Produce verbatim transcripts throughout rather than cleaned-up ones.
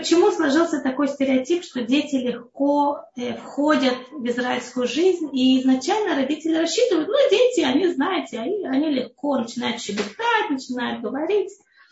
почему сложился такой стереотип, что дети легко э, входят в израильскую жизнь, и изначально родители рассчитывают, ну, дети, они, знаете, они, они легко начинают щебетать, начинают говорить.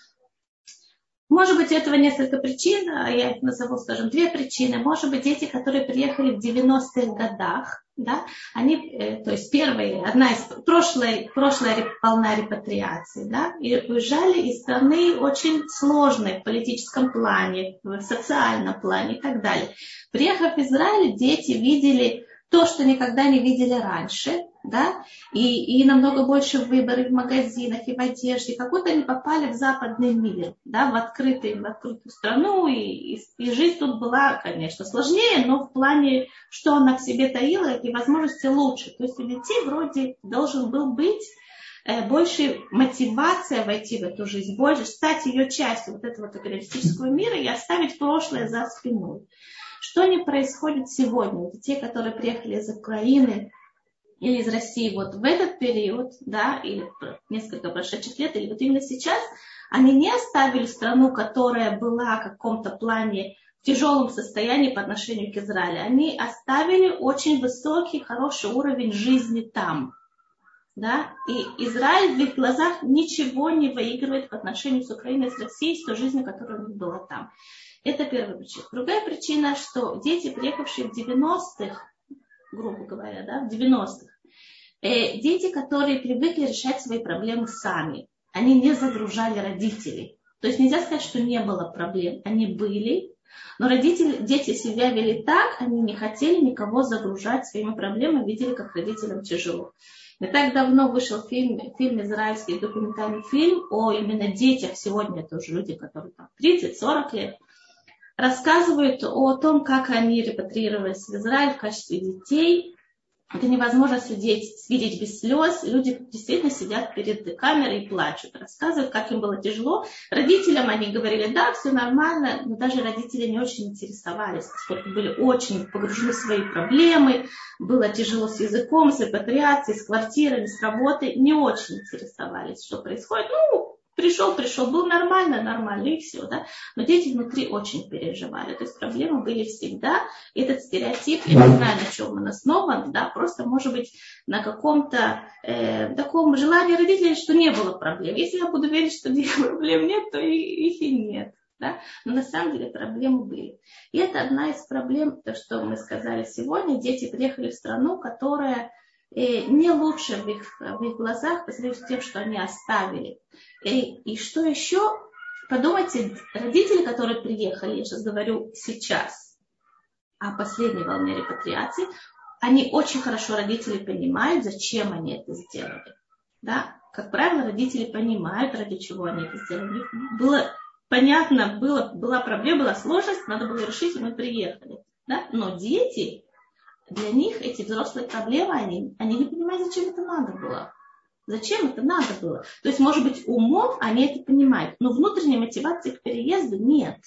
Может быть, у этого несколько причин, я их назову, скажем, две причины. Может быть, дети, которые приехали в девяностых годах, да, они, то есть первая, одна из, прошлая, прошлая волна репатриации, да, и уезжали из страны очень сложной в политическом плане, в социальном плане и так далее. Приехав в Израиль, дети видели то, что никогда не видели раньше, да, и, и намного больше выборов в магазинах и в одежде, как будто они попали в западный мир, да, в, открытый, в открытую страну, и, и, и жизнь тут была, конечно, сложнее, но в плане, что она в себе таила, и возможности лучше. То есть у детей вроде должен был быть э, больше мотивация войти в эту жизнь, больше стать ее частью вот этого капиталистического мира и оставить прошлое за спиной. Что не происходит сегодня у детей, которые приехали из Украины или из России вот в этот период, да, или несколько прошедших лет, или вот именно сейчас, они не оставили страну, которая была в каком-то плане в тяжелом состоянии по отношению к Израилю. Они оставили очень высокий, хороший уровень жизни там. Да? И Израиль в их глазах ничего не выигрывает по отношению с Украиной, с Россией, с той жизнью, которая у них была там. Это первая причина. Другая причина, что дети, приехавшие в девяностых, грубо говоря, да, в девяностых, э, дети, которые привыкли решать свои проблемы сами, они не загружали родителей. То есть нельзя сказать, что не было проблем. Они были, но родители, дети себя вели так, они не хотели никого загружать своими проблемами, видели, как родителям тяжело. Не так давно вышел фильм, фильм израильский, документальный фильм о именно детях. Сегодня это уже люди, которые там тридцать-сорок лет. Рассказывают о том, как они репатриировались в Израиль в качестве детей. Это невозможно видеть, видеть без слез. Люди действительно сидят перед камерой и плачут. Рассказывают, как им было тяжело. Родителям они говорили, да, все нормально, но даже родители не очень интересовались, поскольку были очень погружены в свои проблемы. Было тяжело с языком, с репатриацией, с квартирами, с работой. Не очень интересовались, что происходит. Ну, Пришел, пришел, был нормально, нормально, и все, да. Но дети внутри очень переживали. То есть проблемы были всегда. И этот стереотип, я не знаю, на чем он основан, да, просто, может быть, на каком-то э, таком желании родителей, что не было проблем. Если я буду верить, что проблем нет, то и, их и нет. Да? Но на самом деле проблемы были. И это одна из проблем, то, что мы сказали сегодня. Дети приехали в страну, которая не лучше в их, в их глазах по сравнению с тем, что они оставили. И, и что еще? Подумайте, родители, которые приехали, я сейчас говорю сейчас о последней волне репатриации, они очень хорошо, родители понимают, зачем они это сделали. Да? Как правило, родители понимают, ради чего они это сделали. У них было понятно, было, была проблема, была сложность, надо было решить, и мы приехали. Да? Но дети... Для них эти взрослые проблемы, они, они не понимают, зачем это надо было. Зачем это надо было? То есть, может быть, умом они это понимают, но внутренней мотивации к переезду нет.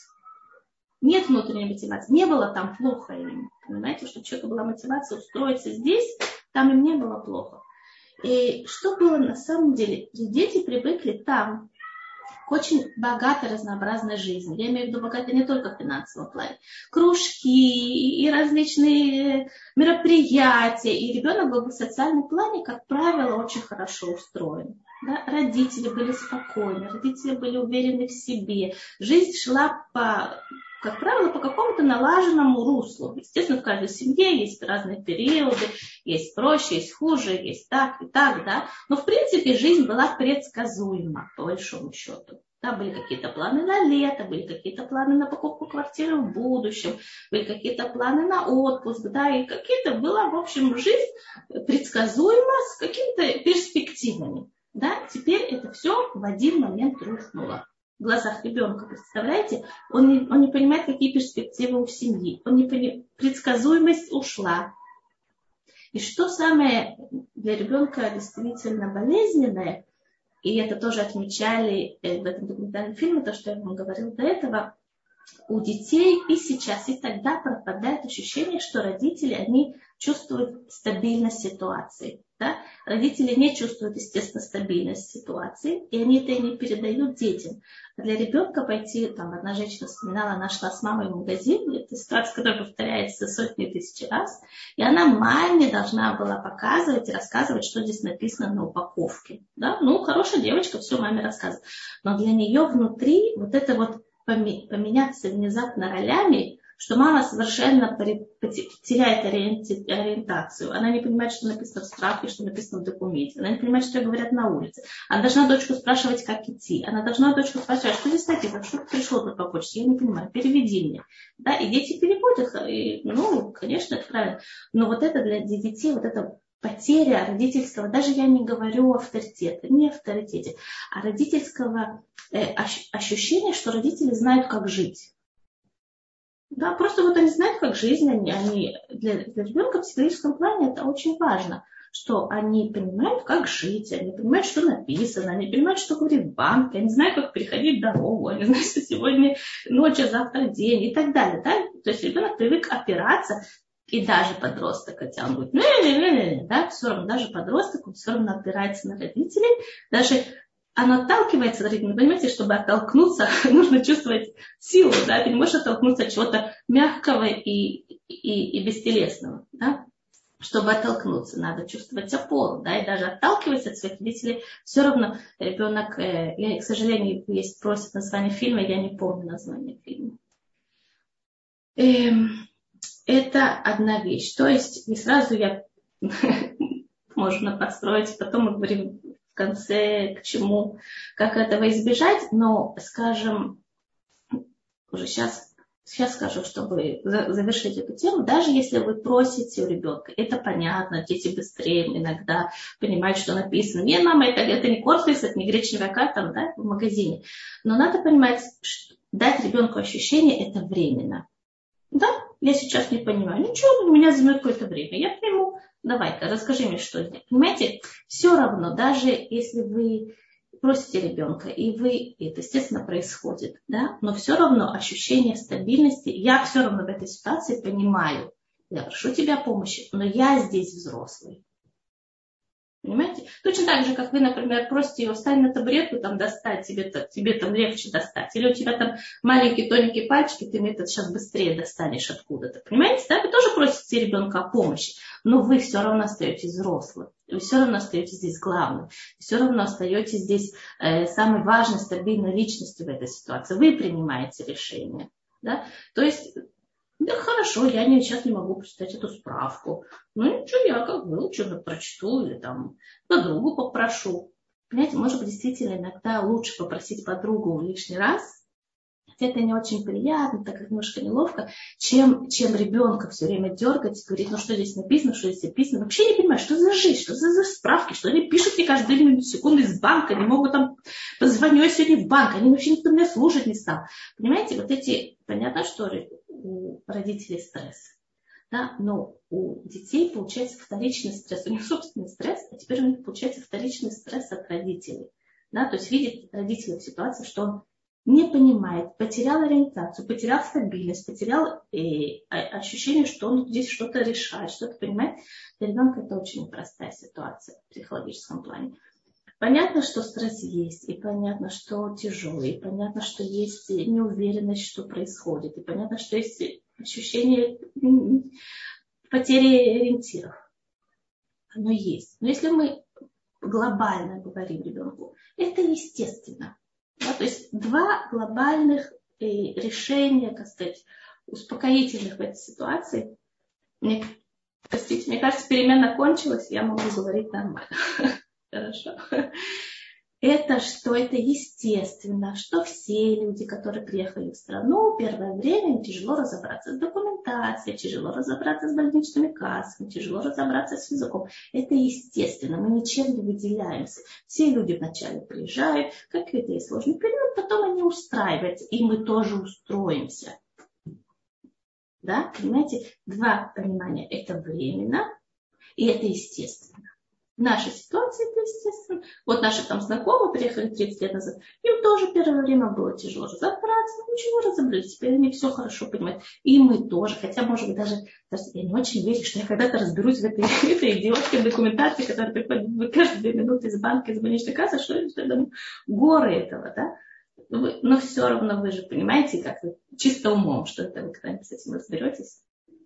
Нет внутренней мотивации. Не было там плохо им. Понимаете, что у человека была мотивация устроиться здесь, там им не было плохо. И что было на самом деле? Дети привыкли там к очень богатой, разнообразной жизни. Я имею в виду богатой не только в финансовом плане. Кружки и различные мероприятия. И ребенок был в социальном плане, как правило, очень хорошо устроен. Да? Родители были спокойны, родители были уверены в себе. Жизнь шла, по, как правило, по какому-то налаженному руслу. Естественно, в каждой семье есть разные периоды, есть проще, есть хуже, есть так и так, да. Но, в принципе, жизнь была предсказуема, по большому счету. Да, были какие-то планы на лето, были какие-то планы на покупку квартиры в будущем, были какие-то планы на отпуск, да, и какие-то была, в общем, жизнь предсказуема с какими-то перспективами. Да, теперь это все в один момент рухнуло. В глазах ребенка, представляете, он не, он не понимает, какие перспективы у семьи, он не понимает, предсказуемость ушла. И что самое для ребенка действительно болезненное, и это тоже отмечали в этом документальном фильме, то, что я вам говорила до этого, у детей и сейчас, и тогда пропадает ощущение, что родители, они чувствуют стабильность ситуации. Да? Родители не чувствуют, естественно, стабильность ситуации, и они это и не передают детям. А для ребенка пойти, там одна женщина вспоминала, она шла с мамой в магазин, это ситуация, которая повторяется сотни тысяч раз, и она маме должна была показывать и рассказывать, что здесь написано на упаковке. Да? Ну, хорошая девочка, все маме рассказывает. Но для нее внутри вот это вот поменяться внезапно ролями, что мама совершенно теряет ориентацию. Она не понимает, что написано в справке, что написано в документе. Она не понимает, что говорят на улице. Она должна дочку спрашивать, как идти. Она должна дочку спрашивать, что здесь написано, что пришло тут по почте. Я не понимаю, переведи мне. Да, и дети переводят. И, ну, конечно, это правильно. Но вот это для детей, вот это потеря родительского, даже я не говорю авторитета, не авторитете, а родительского э, ощущения, что родители знают, как жить. Да, просто вот они знают, как жизнь, они, они для, для ребенка в психологическом плане это очень важно, что они понимают, как жить, они понимают, что написано, они понимают, что говорит банк, они знают, как переходить дорогу, они знают, что сегодня ночь, а завтра день и так далее. Да? То есть ребенок привык опираться. И даже подросток, хотя он будет, не-не-не-не, да, все равно, даже подросток, он все равно опирается на родителей, даже он отталкивается на родителей, понимаете, чтобы оттолкнуться, нужно чувствовать силу, да, ты не можешь оттолкнуться от чего-то мягкого и, и, и бестелесного, да, чтобы оттолкнуться, надо чувствовать опору, да, и даже отталкиваясь от своих родителей, все равно ребенок, э, я, к сожалению, есть просит название фильма, я не помню название фильма. Эм, Это одна вещь. То есть не сразу я можно построить, потом мы говорим в конце, к чему, как этого избежать, но, скажем, уже сейчас, сейчас скажу, чтобы завершить эту тему, даже если вы просите у ребенка, это понятно, дети быстрее иногда понимают, что написано. Нет, мама, это, это не корпус, это не гречневая карта, да, в магазине. Но надо понимать, что дать ребенку ощущение, это временно. Да, я сейчас не понимаю. Ничего, у меня займет какое-то время. Я приму. Давай-ка, расскажи мне, что здесь. Понимаете, все равно, даже если вы просите ребенка, и вы, это, естественно, происходит, да, но все равно ощущение стабильности, я все равно в этой ситуации понимаю, я прошу тебя помощи, но я здесь взрослый. Понимаете? Точно так же, как вы, например, просите его встать на табуретку, там достать, тебе, тебе там легче достать. Или у тебя там маленькие тоненькие пальчики, ты мне это сейчас быстрее достанешь откуда-то. Понимаете? Да? Вы тоже просите ребенка о помощи, но вы все равно остаетесь взрослым. Вы все равно остаетесь здесь главным. Все равно остаетесь здесь э, самой важной, стабильной личностью в этой ситуации. Вы принимаете решение. Да? То есть... Да хорошо, я не, сейчас не могу прочитать эту справку. Ну ничего, я как выучу, прочту или там подругу попрошу. Понимаете, может быть, действительно иногда лучше попросить подругу лишний раз, хотя это не очень приятно, так как немножко неловко, чем, чем ребенка все время дергать и говорить, ну что здесь написано, что здесь написано. Вообще не понимаю, что за жизнь, что за, за справки, что они пишут мне каждую секунду из банка, они могут там, позвоню я сегодня в банк, они вообще никто меня слушать не стал. Понимаете, вот эти, понятно, что у родителей стресс, да, но у детей получается вторичный стресс, у них собственный стресс, а теперь у них получается вторичный стресс от родителей, да, то есть видит родителей в ситуации, что он не понимает, потерял ориентацию, потерял стабильность, потерял э, ощущение, что он здесь что-то решает, что-то понимает. Для ребенка это очень непростая ситуация в психологическом плане. Понятно, что стресс есть, и понятно, что тяжелый, и понятно, что есть неуверенность, что происходит, и понятно, что есть ощущение потери ориентиров. Оно есть. Но если мы глобально говорим ребенку, это естественно. Да, то есть два глобальных э, решения, так сказать, успокоительных в этой ситуации. Мне, простите, мне кажется, перемена кончилась, я могу говорить нормально. Хорошо. Это что? Это естественно, что все люди, которые приехали в страну, первое время им тяжело разобраться с документацией, тяжело разобраться с больничными кассами, тяжело разобраться с языком. Это естественно, мы ничем не выделяемся. Все люди вначале приезжают, какой-то есть сложный период, потом они устраиваются, и мы тоже устроимся. Да, понимаете? Два понимания. Это временно, и это естественно. В нашей ситуации это естественно. Вот наши там знакомые приехали тридцать лет назад, им тоже первое время было тяжело разобраться, но ничего, разобрались, теперь они все хорошо понимают. И мы тоже, хотя, может быть, даже, даже я не очень верю, что я когда-то разберусь в этой, этой идиотской документации, которая приходит каждые две минуты из банка, из больничной кассы, что я думаю, горы этого, да? Вы, но все равно вы же понимаете, как чисто умом, что это вы когда-нибудь с этим разберетесь.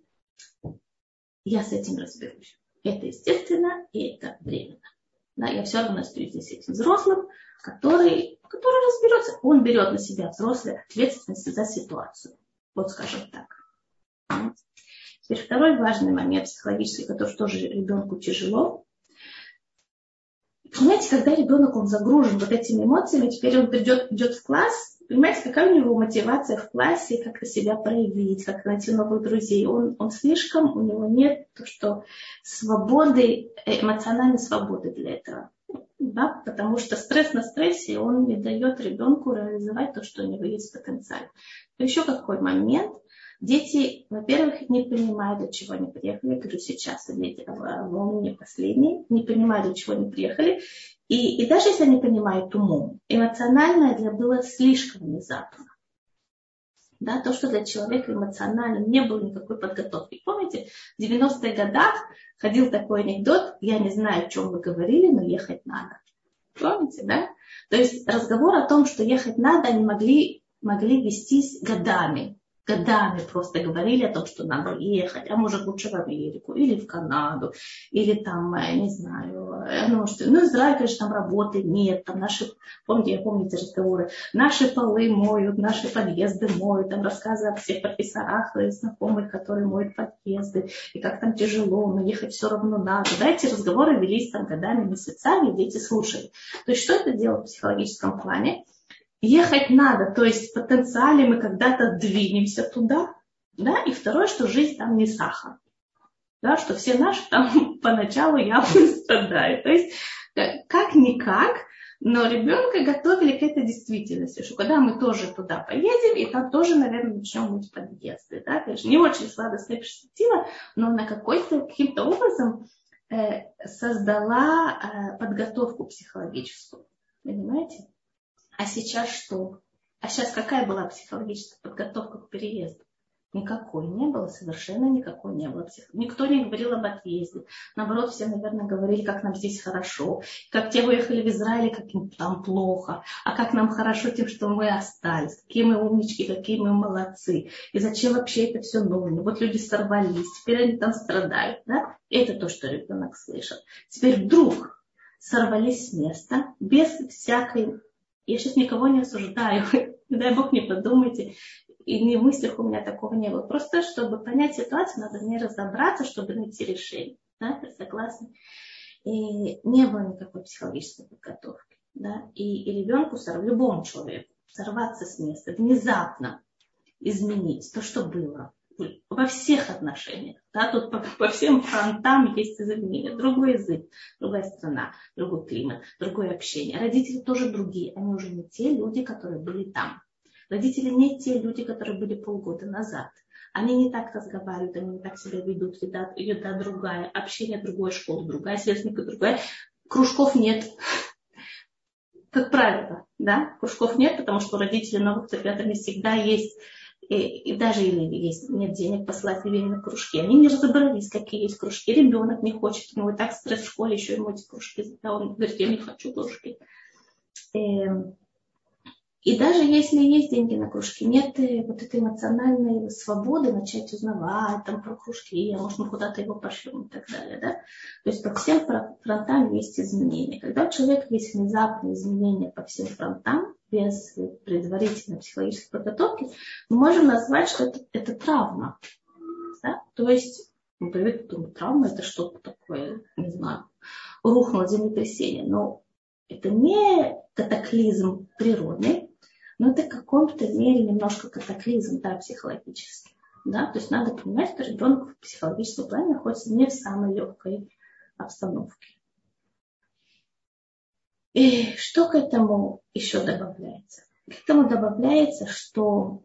Я с этим разберусь. Это естественно и это временно. Да, я все равно остаюсь здесь этим взрослым, который, который разберется. Он берет на себя взрослую ответственность за ситуацию. Вот скажем так. Теперь второй важный момент психологический, который тоже ребенку тяжело. Понимаете, когда ребенок он загружен вот этими эмоциями, теперь он придет, идет в класс, понимаете, какая у него мотивация в классе, как себя проявить, как найти новых друзей. Он, он слишком, у него нет то, что свободы, эмоциональной свободы для этого. Да? Потому что стресс на стрессе, он не дает ребенку реализовать то, что у него есть потенциал. Еще какой момент. Дети, во-первых, не понимают, для чего они приехали. Я говорю сейчас, дети волнения последние, не понимают, для чего они приехали. И, и даже если они понимают умом, эмоционально это было слишком внезапно. Да, то, что для человека эмоционально не было никакой подготовки. Помните, в девяностых годах ходил такой анекдот, я не знаю, о чем вы говорили, но ехать надо. Помните, да? То есть разговор о том, что ехать надо, они могли, могли вестись годами. Годами просто говорили о том, что надо ехать, а может лучше в Америку, или в Канаду, или там, не знаю, ну, что, ну Израиль, конечно, там работы нет, там наши, помните, я помню эти разговоры, наши полы моют, наши подъезды моют, там рассказы о всех профессорах и знакомых, которые моют подъезды, и как там тяжело, но ехать все равно надо. Да, эти разговоры велись там годами, месяцами, и дети слушали. То есть что это делает в психологическом плане? Ехать надо, то есть в потенциале мы когда-то двинемся туда, да, и второе, что жизнь там не сахар, да, что все наши там поначалу явно страдают. То есть как-никак, но ребенка готовили к этой действительности, что когда мы тоже туда поедем, и там тоже, наверное, начнем мыть подъезды, да, конечно, не очень сладостная перспектива, но она какой-то, каким-то образом э, создала э, подготовку психологическую, понимаете? А сейчас что? А сейчас какая была психологическая подготовка к переезду? Никакой не было, совершенно никакой не было. Никто не говорил об отъезде. Наоборот, все, наверное, говорили, как нам здесь хорошо. Как те уехали в Израиль, как им там плохо. А как нам хорошо тем, что мы остались. Какие мы умнички, какие мы молодцы. И зачем вообще это все нужно? Вот люди сорвались, теперь они там страдают. Да? Это то, что ребенок слышал. Теперь вдруг сорвались с места без всякой... Я сейчас никого не осуждаю, дай Бог, не подумайте, и ни в мыслях у меня такого не было. Просто, чтобы понять ситуацию, надо в ней разобраться, чтобы найти решение. Да, ты согласна? И не было никакой психологической подготовки. Да? И, и ребенку, любому человеку, сорваться с места, внезапно изменить то, что было. Во всех отношениях. Да, тут по, по всем фронтам есть изменения. Другой язык, другая страна, другой климат, другое общение. Родители тоже другие. Они уже не те люди, которые были там. Родители не те люди, которые были полгода назад. Они не так разговаривают, они не так себя ведут. Еда, еда другая, общение другое, школа другая, сверстника другая. Кружков нет. Как правило, да, кружков нет, потому что у родителей новых ребят всегда есть. И, и даже или есть, нет денег послать ребенка на кружки. Они не разобрались, какие есть кружки. Ребенок не хочет, у него и так стресс в школе, еще ему эти кружки. Да, он говорит, я не хочу кружки. И, и даже если есть деньги на кружки, нет вот этой эмоциональной свободы начать узнавать там, про кружки, а может мы куда-то его пошлем и так далее. Да? То есть по всем фронтам есть изменения. Когда у человека есть внезапные изменения по всем фронтам, без предварительной психологической подготовки, мы можем назвать, что это, это травма. Да? То есть, ну, думаю, травма это что-то такое, не знаю, рухнуло землетрясение. Но это не катаклизм природный, но это в каком-то мере немножко катаклизм, да, психологический. Да? То есть надо понимать, что ребенок в психологическом плане находится не в самой легкой обстановке. И что к этому еще добавляется? К этому добавляется, что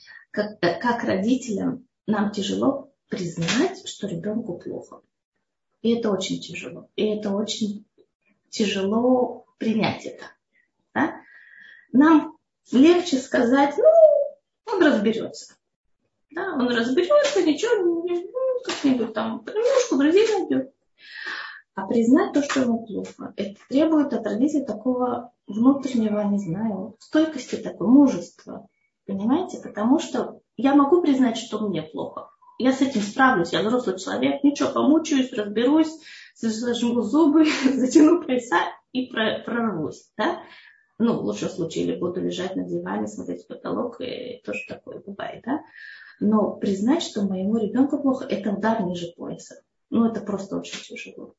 как, как родителям нам тяжело признать, что ребенку плохо. И это очень тяжело. И это очень тяжело принять это. Да? Нам легче сказать, ну, он разберется. Да, он разберется, ничего, ну, как-нибудь там понемножку друзей найдет. А признать то, что ему плохо, это требует от родителей такого внутреннего, не знаю, стойкости, такой мужества. Понимаете? Потому что я могу признать, что мне плохо. Я с этим справлюсь, я взрослый человек, ничего, помучаюсь, разберусь, зажму зубы, затяну пояса и прорвусь. Да? Ну, в лучшем случае, или буду лежать на диване, смотреть в потолок, и тоже такое бывает, да. Но признать, что моему ребенку плохо, это удар ниже пояса. Ну, это просто очень тяжело.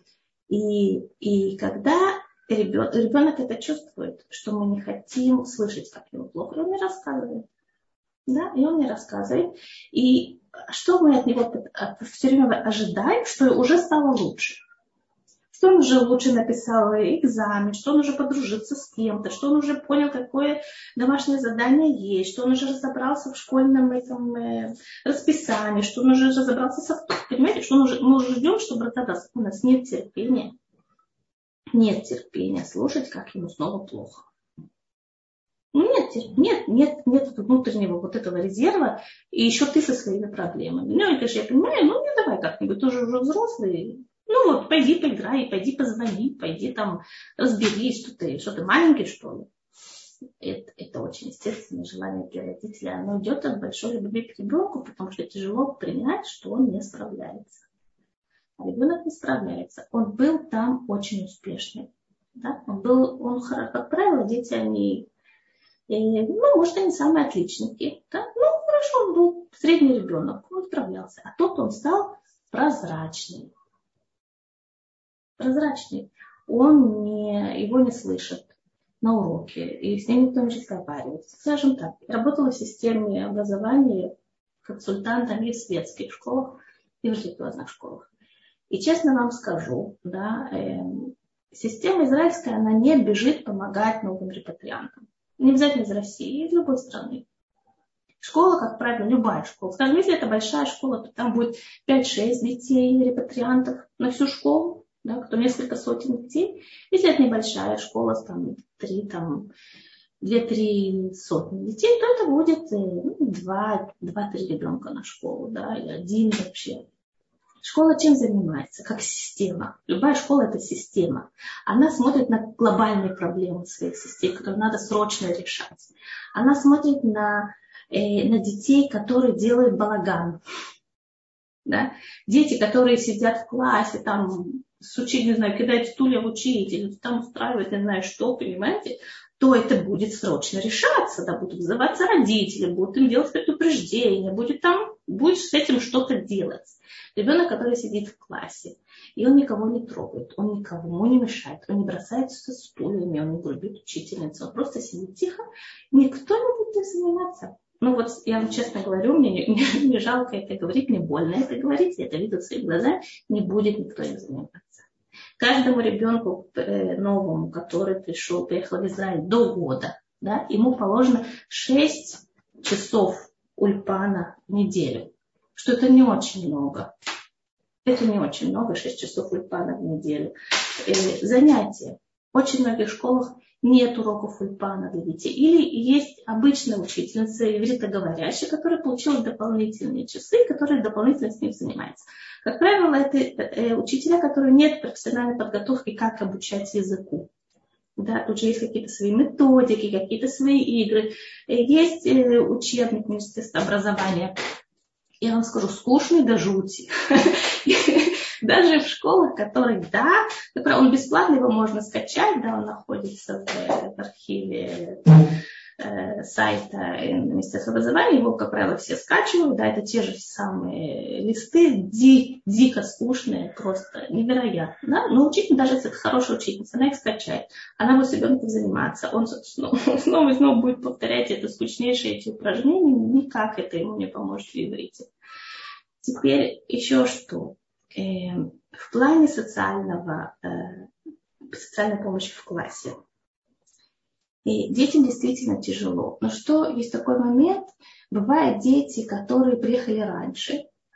И, и когда ребенок, ребенок это чувствует, что мы не хотим слышать, как ему плохо, и он мне рассказывает. Да, и он мне рассказывает. И что мы от него все время ожидаем, что уже стало лучше. Что он уже лучше написал экзамен, что он уже подружился с кем-то, что он уже понял, какое домашнее задание есть, что он уже разобрался в школьном этом, э, расписании, что он уже разобрался с авто. Понимаете, что он уже, мы уже ждем, чтобы разобраться. У нас нет терпения. Нет терпения слушать, как ему снова плохо. Нет, нет, нет, нет внутреннего вот этого резерва, и еще ты со своими проблемами. Ну, это же я понимаю, ну, не давай как-нибудь, ты же уже взрослый. Ну вот, пойди поиграй, пойди позвони, пойди там разберись, что ты, что ты маленький, что ли. Это, это очень естественное желание для родителей. Оно идет от большой любви к ребенку, потому что тяжело принять, что он не справляется. А ребенок не справляется. Он был там очень успешный. Да? Он был, он, как правило, дети, они, ну, может, они самые отличники. Да? Ну, хорошо, он был средний ребенок, он справлялся. А тут он стал прозрачный. Прозрачный. Он не, его не слышит на уроке, и с ним никто не разговаривает. Скажем так, работала в системе образования консультантом и в светских школах, и в религиозных школах. И честно вам скажу, да, э, система израильская, она не бежит помогать новым репатриантам. Не обязательно из России, из любой страны. Школа, как правило, любая школа. Скажем, если это большая школа, то там будет пять-шесть детей репатриантов на всю школу. Да, кто несколько сотен детей. Если это небольшая школа, там три, там две-три сотни детей, то это будет ну, два, два-три ребенка на школу, да, или один вообще. Школа чем занимается? Как система. Любая школа это система. Она смотрит на глобальные проблемы своих систем, которые надо срочно решать. Она смотрит на, э, на детей, которые делают балаган. Да? Дети, которые сидят в классе, там учить, не знаю, кидать стулья в учителя, там устраивать, не знаю что, понимаете, то это будет срочно решаться, да, будут вызываться родители, будут им делать предупреждение, будет там, будет с этим что-то делать. Ребенок, который сидит в классе, и он никого не трогает, он никому не мешает, он не бросается со стульями, он не грубит учительницу, он просто сидит тихо, никто не будет им заниматься. Ну вот я вам честно говорю, мне не, не, не жалко это говорить, мне больно это говорить, я это видел своими глазами, не будет никто им заниматься. Каждому ребенку новому, который пришел, приехал в Израиль до года, да, ему положено шесть часов ульпана в неделю, что это не очень много. Это не очень много, шесть часов ульпана в неделю. Э, занятия. В очень многих школах нет уроков ульпана для детей. Или есть обычная учительница ивритоговорящая, которая получила дополнительные часы, которые дополнительно с ним занимается. Как правило, это э, учителя, которые нет профессиональной подготовки, как обучать языку. Да, тут же есть какие-то свои методики, какие-то свои игры. Есть э, учебник Министерства образования. Я вам скажу, скучный до жути. Даже в школах, которых, да, он бесплатно, его можно скачать, да, он находится в архиве э, сайта Министерства образования, его, как правило, все скачивают, да, это те же самые листы, ди, дико скучные, просто невероятно, да, но учитель, даже если это хорошая учительница, она их скачает, она будет с ребенком заниматься, он снова, снова и снова будет повторять это скучнейшие эти упражнения, никак это ему не поможет в иврите. Теперь еще что. В плане социального, социальной помощи в классе. И детям действительно тяжело. Но что есть такой момент, бывают дети, которые приехали раньше,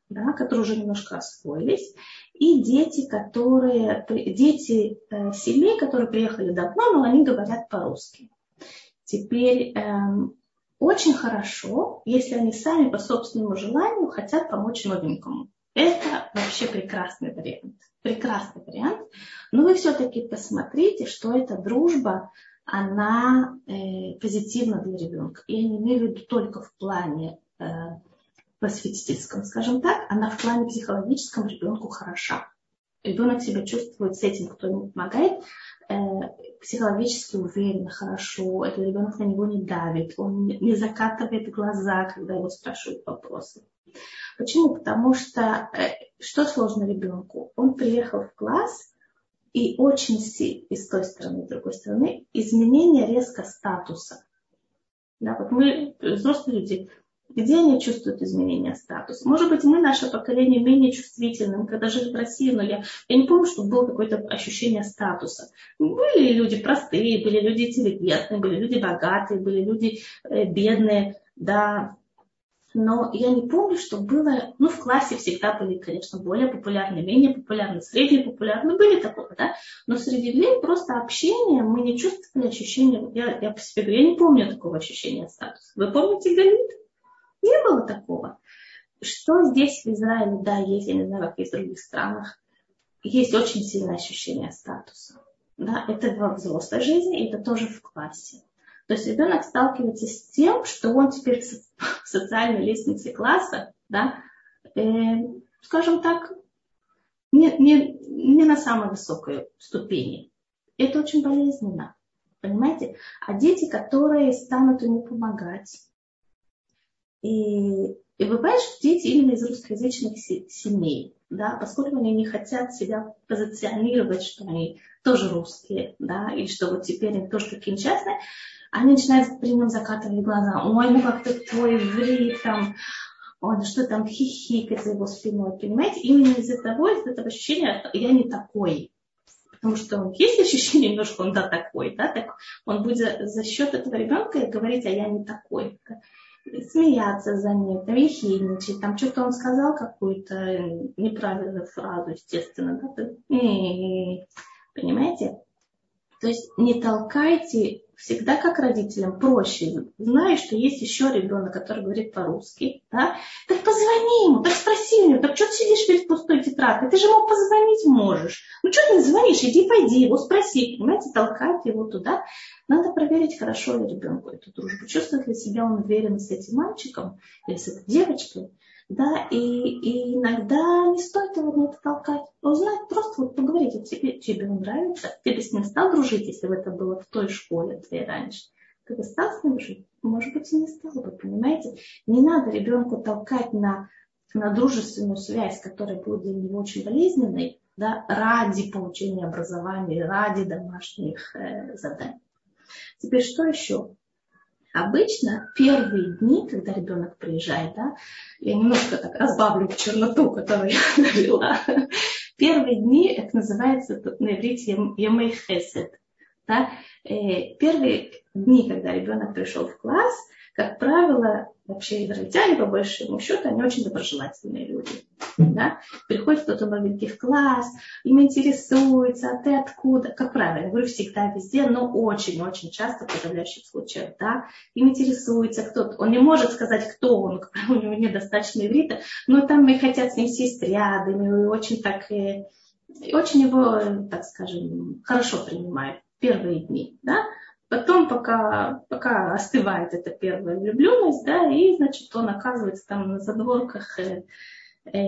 да, которые уже немножко освоились, и дети, которые, дети э, семей, которые приехали давно, но они говорят по-русски. Теперь эм, очень хорошо, если они сами по собственному желанию хотят помочь новенькому. Это вообще прекрасный вариант. Прекрасный вариант. Но вы все-таки посмотрите, что эта дружба, она э, позитивна для ребенка. Я не имею в виду только в плане э, просветительском, скажем так, она в плане психологическом ребенку хороша. Ребенок себя чувствует с этим, кто ему помогает, э, психологически уверенно, хорошо. Этот ребенок на него не давит, он не закатывает глаза, когда его спрашивают вопросы. Почему? Потому что э, что сложно ребенку? Он приехал в класс, и очень сильно, и с той стороны, и с другой стороны, изменение резко статуса. Да, вот мы, взрослые люди, где они чувствуют изменение статуса? Может быть, мы, наше поколение, менее чувствительным, когда жили в России, но я, я не помню, чтобы было какое-то ощущение статуса. Были люди простые, были люди интеллигентные, были люди богатые, были люди э, бедные, да. Но я не помню, что было, ну, в классе всегда были, конечно, более популярны, менее популярны, средне популярны, были такого, да. Но среди людей просто общения мы не чувствовали ощущения, я, я по себе говорю, я не помню такого ощущения статуса. Вы помните, Галит? Не было такого. Что здесь в Израиле, да, есть, я не знаю, как есть в других странах, есть очень сильное ощущение статуса. Да, это во взрослой жизни, и это тоже в классе. То есть ребенок сталкивается с тем, что он теперь в социальной лестнице класса, да, э, скажем так, не, не, не на самой высокой ступени. Это очень болезненно, понимаете? А дети, которые станут ему помогать, и, и бывает, что дети именно из русскоязычных семей, да, поскольку они не хотят себя позиционировать, что они тоже русские, да, и что вот теперь они тоже такие несчастные, они начинают при нем закатывать глаза. Ой, ну как ты твой иврит, там, ой, ну что там, хихикать за его спиной, понимаете? Именно из-за того, из этого ощущения, я не такой. Потому что есть ощущение немножко, он да такой, да, так он будет за, за счет этого ребенка говорить, а я не такой. Смеяться за ним, там, ехидничать, там что-то он сказал, какую-то неправильную фразу, естественно, да, понимаете? То есть не толкайте, всегда как родителям проще, зная, что есть еще ребенок, который говорит по-русски, да, так позвони ему, так спроси у него, так что ты сидишь перед пустой тетрадкой, ты же ему позвонить можешь. Ну что ты не звонишь, иди пойди его спроси, понимаете, толкайте его туда. Надо проверить, хорошо ли ребенку эту дружбу, чувствует ли себя он уверенно с этим мальчиком или с этой девочкой. Да, и, и иногда не стоит его на это толкать. Узнать, просто вот поговорить, а тебе, тебе он нравится, ты бы с ним стал дружить, если бы это было в той школе твоей раньше. Ты бы стал с ним жить? Может быть, и не стал бы, понимаете? Не надо ребенку толкать на, на дружественную связь, которая будет для него очень болезненной, да, ради получения образования, ради домашних э, заданий. Теперь что еще? Обычно первые дни, когда ребенок приезжает, да, я немножко так разбавлю черноту, которую я навела. Первые дни, это называется на иврите ямей хесед. Да. Первые дни, когда ребенок пришел в класс, как правило, вообще израильтяне, по большому счету, они очень доброжелательные люди. Да? Приходит кто-то новенький в класс, им интересуется, а ты откуда? Как правило, я говорю всегда, везде, но очень-очень часто в подавляющих случаях, да, им интересуется кто-то. Он не может сказать, кто он, у него недостаточно иврита, но там и хотят с ним сесть рядом, и очень так, и очень его, так скажем, хорошо принимают первые дни, да. Потом, пока, пока остывает эта первая влюбленность, да, и, значит, он оказывается там на задворках э, э,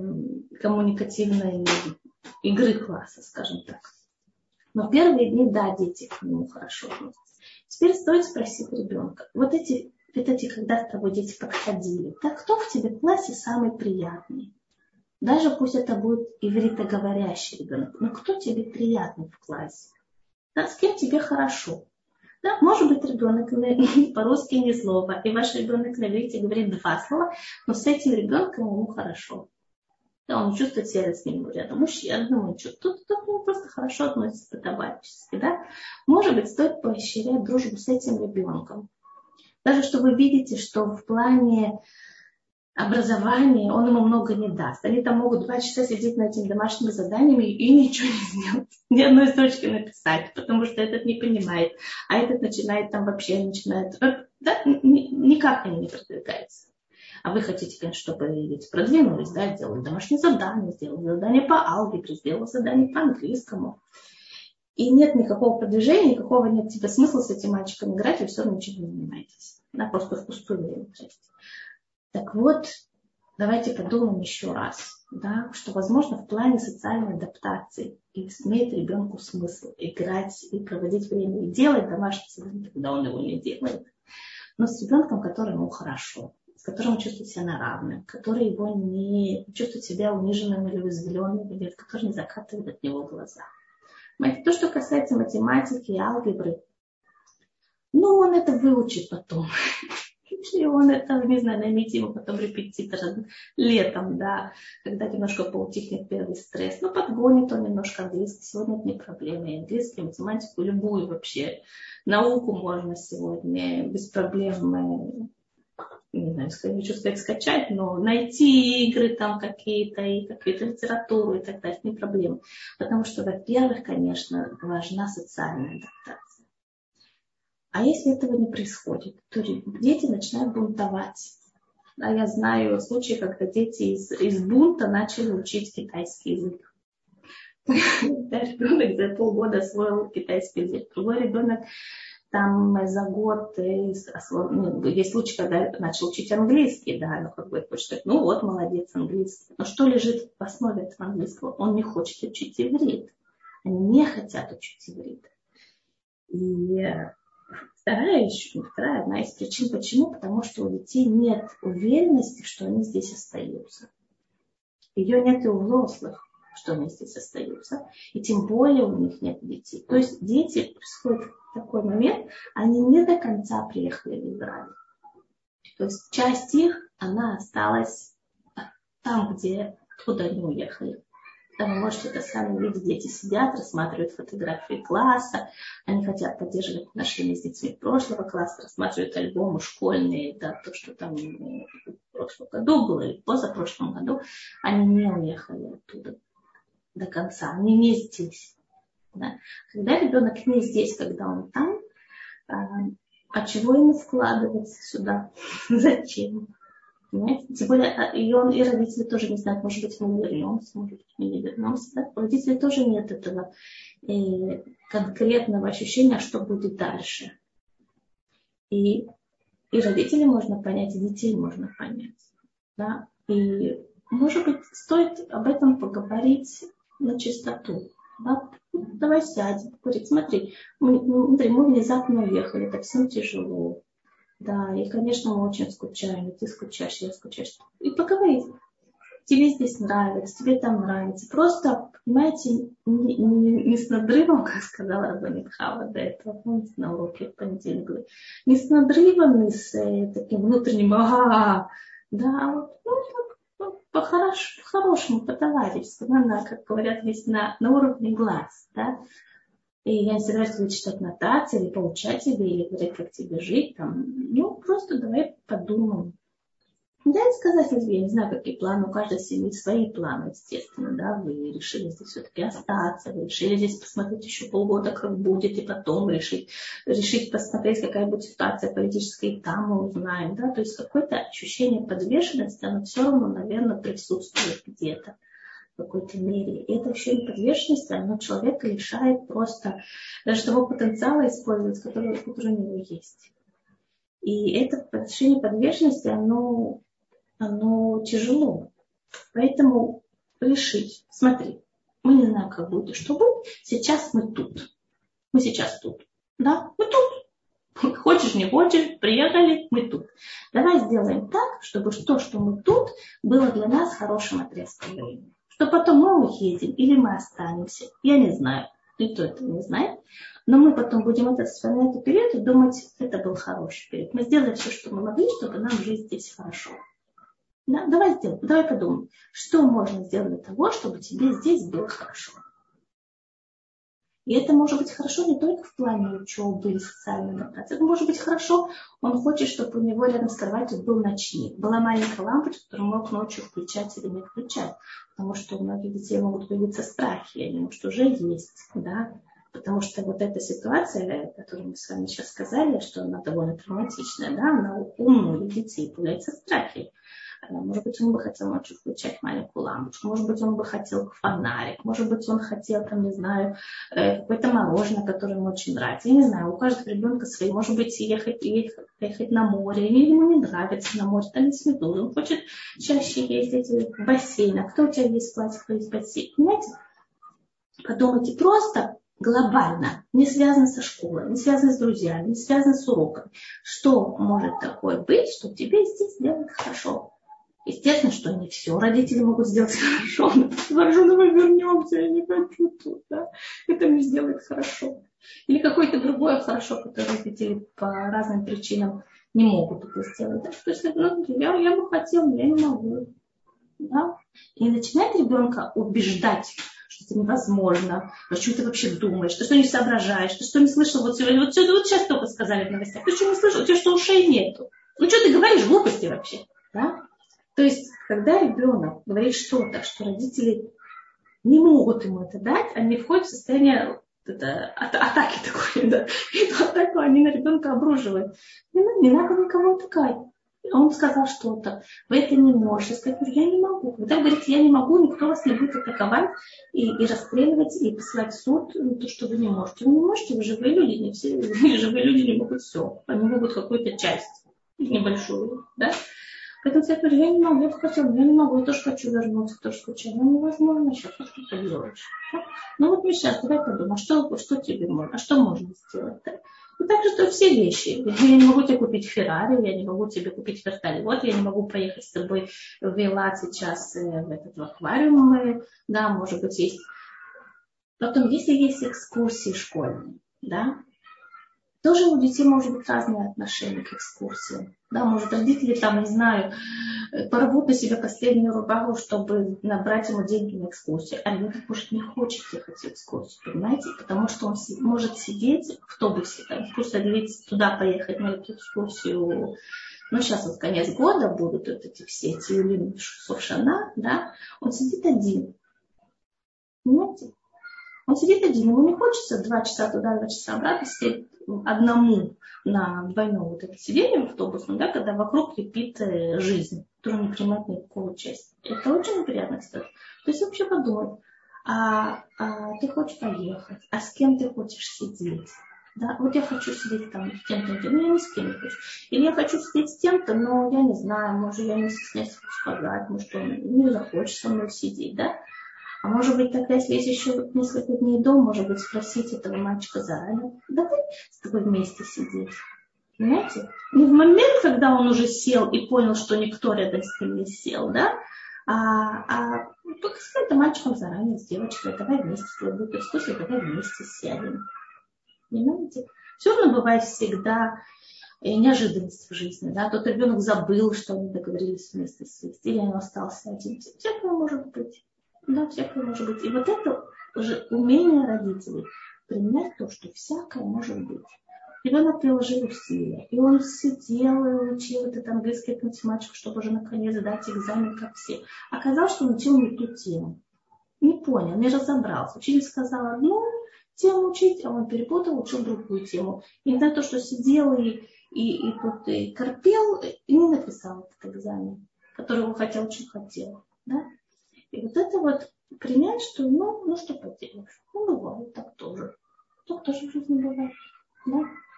коммуникативной игры класса, скажем так. Но первые дни, да, дети к нему хорошо относятся. Теперь стоит спросить ребенка. Вот эти, вот эти, когда с тобой дети подходили, так кто в тебе в классе самый приятный? Даже пусть это будет ивритоговорящий ребенок, но кто тебе приятный в классе? Да, с кем тебе хорошо? Да, может быть, ребенок по-русски ни слова, и ваш ребенок на иврите говорит два слова, но с этим ребенком ему хорошо. Да, он чувствует себя с ним рядом, мужчина, он чувствует, тут, тут он просто хорошо относится по-товарищески. Да? Может быть, стоит поощрять дружбу с этим ребенком. Даже что вы видите, что в плане образование, он ему много не даст. Они там могут два часа сидеть над этими домашними заданиями и ничего не сделать. Ни одной строчки написать, потому что этот не понимает. А этот начинает там вообще, начинает... Да, никак они не продвигаются. А вы хотите, конечно, чтобы ведь продвинулись, да, сделали домашнее задание, сделали задание по алгебре, сделали задание по английскому. И нет никакого продвижения, никакого нет тебе смысла с этим мальчиком играть, вы все равно ничего не занимаетесь. Да, просто впустую время тратите. Так вот, давайте подумаем еще раз, да, что, возможно, в плане социальной адаптации имеет ребенку смысл играть и проводить время, и делать домашнее задание, когда он его не делает, но с ребенком, который ему хорошо, с которым он чувствует себя на равных, который его не чувствует себя униженным или уязвленным, или который не закатывает от него глаза. То, что касается математики и алгебры, ну, он это выучит потом. И он это, не знаю, наймите ему потом репетитора летом, да, когда немножко поутихнет первый стресс. Ну, подгонит он немножко английский. Сегодня это не проблема. И английский, математику, любую вообще науку можно сегодня без проблем, не знаю, не хочу сказать скачать, но найти игры там какие-то, и какую-то литературу и так далее, не проблема. Потому что, во-первых, конечно, важна социальная адаптация. А если этого не происходит, то дети начинают бунтовать. Да, я знаю случаи, когда дети из, из бунта начали учить китайский язык. Да, ребенок за полгода освоил китайский язык. Другой ребенок там за год, ну, есть случаи, когда начал учить английский, да, ну, как бы хочет сказать, ну вот, молодец, английский. Но что лежит в основе этого английского? Он не хочет учить иврит. Они не хотят учить иврит. И Вторая, еще, вторая одна из причин, почему? Потому что у детей нет уверенности, что они здесь остаются. Ее нет и у взрослых, что они здесь остаются. И тем более у них нет детей. То есть дети, происходит такой момент, они не до конца приехали в Израиль. То есть часть их, она осталась там, где, откуда они уехали. Там вы можете это сами видеть, дети сидят, рассматривают фотографии класса, они хотят поддерживать отношения с детьми прошлого класса, рассматривают альбомы школьные, да, то, что там в прошлом году было или позапрошлом году, они не уехали оттуда до конца, они не здесь. Да. Когда ребенок не здесь, когда он там, а чего ему вкладываться сюда? Зачем? Понимаете? Тем более, и, он, и родители тоже не знают, может быть, мы вернемся, может быть, мы не вернемся. Да? У родителей тоже нет этого э, конкретного ощущения, что будет дальше. И, и родителей можно понять, и детей можно понять. Да? И, может быть, стоит об этом поговорить на чистоту. Да? Давай сядем, поговорить. Смотри, мы, смотри, мы внезапно уехали, так всем тяжело. Да, и, конечно, мы очень скучаем, и ты скучаешь, я скучаешь. И поговорить. Тебе здесь нравится, тебе там нравится. Просто, понимаете, не, не, не с надрывом, как сказала Рабанит Хава до этого, помните, на уроке в понедельник было, не с надрывом, не с э, таким внутренним ага, да, вот, ну, ну, по-хорош, по-хорошему, по-товарищески, на, как говорят здесь, на, на уровне глаз, да. И я не собираюсь тебе читать нотации, или поучать тебе, или говорить, как тебе жить. Там. Ну, просто давай подумаем. Да, и сказать тебе, я не знаю, какие планы, у каждой семьи свои планы, естественно, да, вы решили здесь все-таки остаться, вы решили здесь посмотреть еще полгода, как будет, и потом решить, решить посмотреть, какая будет ситуация политическая, и там мы узнаем, да, то есть какое-то ощущение подвешенности, оно все равно, наверное, присутствует где-то. В какой-то мере. И это ощущение подвешенности, оно человека лишает просто даже того потенциала использовать, который, который у него есть. И это ощущение подвешенности, оно, оно тяжело. Поэтому решить. Смотри, мы не знаем, как будет и что будет. Сейчас мы тут. Мы сейчас тут. Да, мы тут. Хочешь, не хочешь, приехали, мы тут. Давай сделаем так, чтобы то, что мы тут, было для нас хорошим отрезком времени. Что потом мы уедем или мы останемся. Я не знаю. Никто этого не знает. Но мы потом будем это вспоминать период и думать, это был хороший период. Мы сделали все, что мы могли, чтобы нам жить здесь хорошо. Да? Давай сделаем, давай подумаем, что можно сделать для того, чтобы тебе здесь было хорошо. И это может быть хорошо не только в плане учебы или социальной адаптации. Это может быть хорошо, он хочет, чтобы у него рядом с кроватью был ночник. Была маленькая лампочка, которую мог ночью включать или не включать. Потому что у многих детей могут появиться страхи, они, может, уже есть. Да? Потому что вот эта ситуация, которую мы с вами сейчас сказали, что она довольно травматичная, да, она у многих детей появляются страхи. Может быть, он бы хотел ночью включать маленькую лампочку, может быть, он бы хотел фонарик, может быть, он хотел, там, не знаю, какое-то мороженое, которое ему очень нравится. Я не знаю, у каждого ребенка свои. Может быть, ехать, ехать, ехать на море, или ему не нравится на море, там есть медузы, он хочет чаще ездить в бассейн. А кто у тебя есть в платье, кто есть в бассейн? Понимаете? Подумайте просто глобально, не связано со школой, не связано с друзьями, не связано с уроками. Что может такое быть, что тебе здесь делает хорошо? Естественно, что не все родители могут сделать хорошо. Хорошо, давай вернемся, я не хочу тут. Да? Это мне сделает хорошо. Или какое-то другое хорошо, которое родители по разным причинам не могут это сделать. Да? То есть, ну, я, я бы хотела, но я не могу. Да? И начинает ребенка убеждать, что это невозможно, о чем ты вообще думаешь, ты что не соображаешь, ты что не слышал, вот, сегодня, вот, вот сейчас только сказали в новостях, ты что не слышал, у тебя что, ушей нету? Ну что ты говоришь, глупости вообще? Да? То есть, когда ребенок говорит что-то, что родители не могут ему это дать, они входят в состояние это, от, атаки такой, да. Эту атаку они на ребенка обруживают. Не, не надо никого атаковать. Он сказал что-то, вы это не можете. Сказать, я не могу. Когда вы говорите, я не могу, никто вас не будет атаковать и, и расстреливать, и посылать в суд, то, что вы не можете. Вы не можете, вы живые люди, не все живые люди не могут все. Они могут какую-то часть, небольшую, да. Поэтому я говорю, я не могу, я бы хотела, я не могу, я тоже хочу вернуться, тоже скучаю. Ну, невозможно сейчас, ну, что поделаешь. Да? Ну, вот мы сейчас, давай подумаем, а что, что тебе можно, а что можно сделать? Да? И так же, что все вещи. Я не могу тебе купить Феррари, я не могу тебе купить вертолет, я не могу поехать с тобой в Эйлат сейчас в этот в аквариум, да, может быть, есть. Потом, если есть экскурсии школьные, да, тоже у детей может быть разные отношения к экскурсиям. Да, может, родители, там, не знаю, порвут на себе последнюю рубаху, чтобы набрать ему деньги на экскурсию. А ребенок, может, не хочет ехать в экскурсию, понимаете? Потому что он может сидеть в автобусе, там, экскурсия длится, туда поехать на эту экскурсию. Ну, сейчас вот конец года будут вот эти все Тиулим Шушана, да, он сидит один. Понимаете? Он сидит один, ему не хочется два часа туда, два часа обратно сидеть одному на двойном вот это сиденье в автобусном, да, когда вокруг кипит жизнь, которая не принимает никакого участия. Это очень неприятно, кстати. То есть вообще подумать, а, а ты хочешь поехать, а с кем ты хочешь сидеть? Да? Вот я хочу сидеть там с кем-то, но я ни с кем не хочу. Или я хочу сидеть с кем-то, но я не знаю, может, я не стесняюсь сказать, может, он не захочет со мной сидеть, да? А может быть, тогда, если есть еще несколько дней дома, может быть, спросить этого мальчика заранее, давай с тобой вместе сидеть. Понимаете? Не в момент, когда он уже сел и понял, что никто рядом с ним не сел, да? А, а только с этим мальчиком заранее, с девочкой, давай вместе с тобой будем экскурсию, давай вместе сядем. Понимаете? Все равно бывает всегда неожиданность в жизни. Да? Тот ребенок забыл, что они договорились вместе сесть, или он остался один. Всякое может быть. Да, всякое может быть. И вот это уже умение родителей принять то, что всякое может быть. Ребенок приложил усилия, и он сидел и учил этот английский, математику, чтобы уже наконец сдать экзамен, как все. Оказалось, что он учил не ту тему. Не понял, не разобрался. Учитель сказал одну тему учить, а он перепутал, учил другую тему. И иногда то, что сидел и, и, и, тут, и корпел, и не написал этот экзамен, который он хотел, очень хотел. Да? И вот это вот принять, что ну, ну что поделаешь. Ну, бывает так тоже. Так тоже в жизни бывает. Да?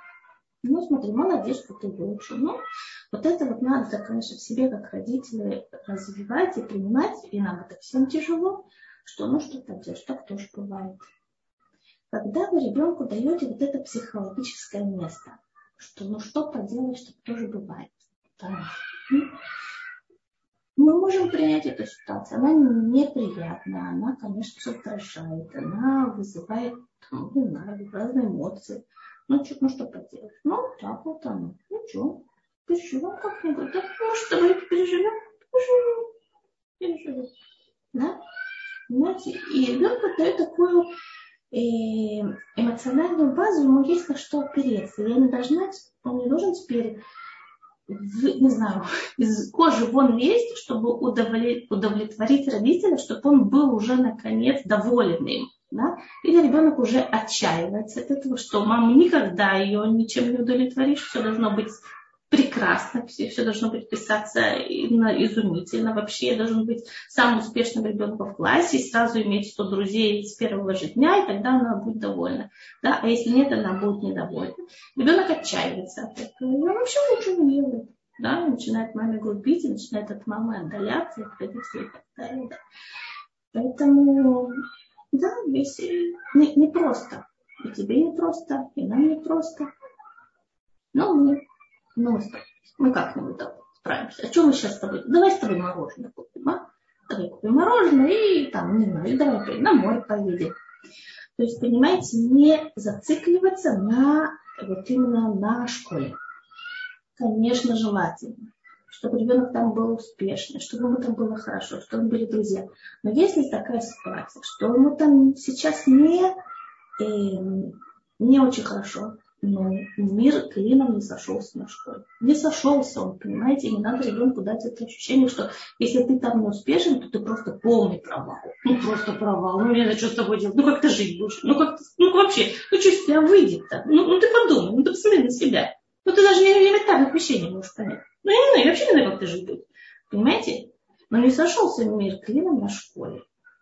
Ну, смотри, молодец, что ты выучил. Ну, вот это вот надо, конечно, в себе, как родители, развивать и принимать. И нам это всем тяжело, что ну что поделаешь, так тоже бывает. Когда вы ребенку даете вот это психологическое место, что ну что поделаешь, так тоже бывает. Да. Мы можем принять эту ситуацию. Она неприятная, она, конечно, раздражает, она вызывает, ну, не знаю, разные эмоции. Ну, что, ну что поделать? Ну, так вот оно. Ну, что, переживем как-нибудь. Да, может, давайте переживем? Переживем. Переживем. Да? Понимаете? И ребенку дает такую И эмоциональную базу ему есть на что опереться. Я не должна, он не должен теперь, не знаю, из кожи вон лезть, чтобы удовлетворить родителя, чтобы он был уже наконец доволен им. Да? Или ребенок уже отчаивается от этого, что мама никогда ее ничем не удовлетворишь, все должно быть прекрасно, все, все должно быть писаться изумительно. Вообще я должен быть самым успешным ребенком в классе и сразу иметь сто друзей с первого же дня, и тогда она будет довольна. Да? А если нет, она будет недовольна. Ребенок отчаивается от этого. И он вообще ничего не делает. Да? И начинает маме грубить, и начинает от мамы отдаляться, и от родителей и так далее. Да? Поэтому, да, весь не, не просто. И тебе не просто, и нам не просто. Но мы Ну, мы справимся. Мы как-нибудь там справимся. А что мы сейчас с тобой? Давай с тобой мороженое купим, а? Давай купим мороженое и там, не знаю, давай на море поедем. То есть, понимаете, не зацикливаться на вот именно на школе. Конечно, желательно, чтобы ребенок там был успешный, чтобы ему там было хорошо, чтобы мы были друзья. Но если такая ситуация, что ему там сейчас не, э, не очень хорошо, но мир клином не сошелся на школе. Не сошелся он, понимаете, и не надо ребенку дать это ощущение, что если ты там не успешен, то ты просто полный провал. Ну просто провал, ну я что с тобой делать, ну как ты жить будешь, ну как ты, ну вообще, ну что из тебя выйдет-то, ну, ну ты подумай, ну ты посмотри на себя, ну ты даже не элементарных вещей не можешь понять. Ну я не знаю, я вообще не знаю, как ты жить будешь, понимаете? Но не сошелся мир клином на школе.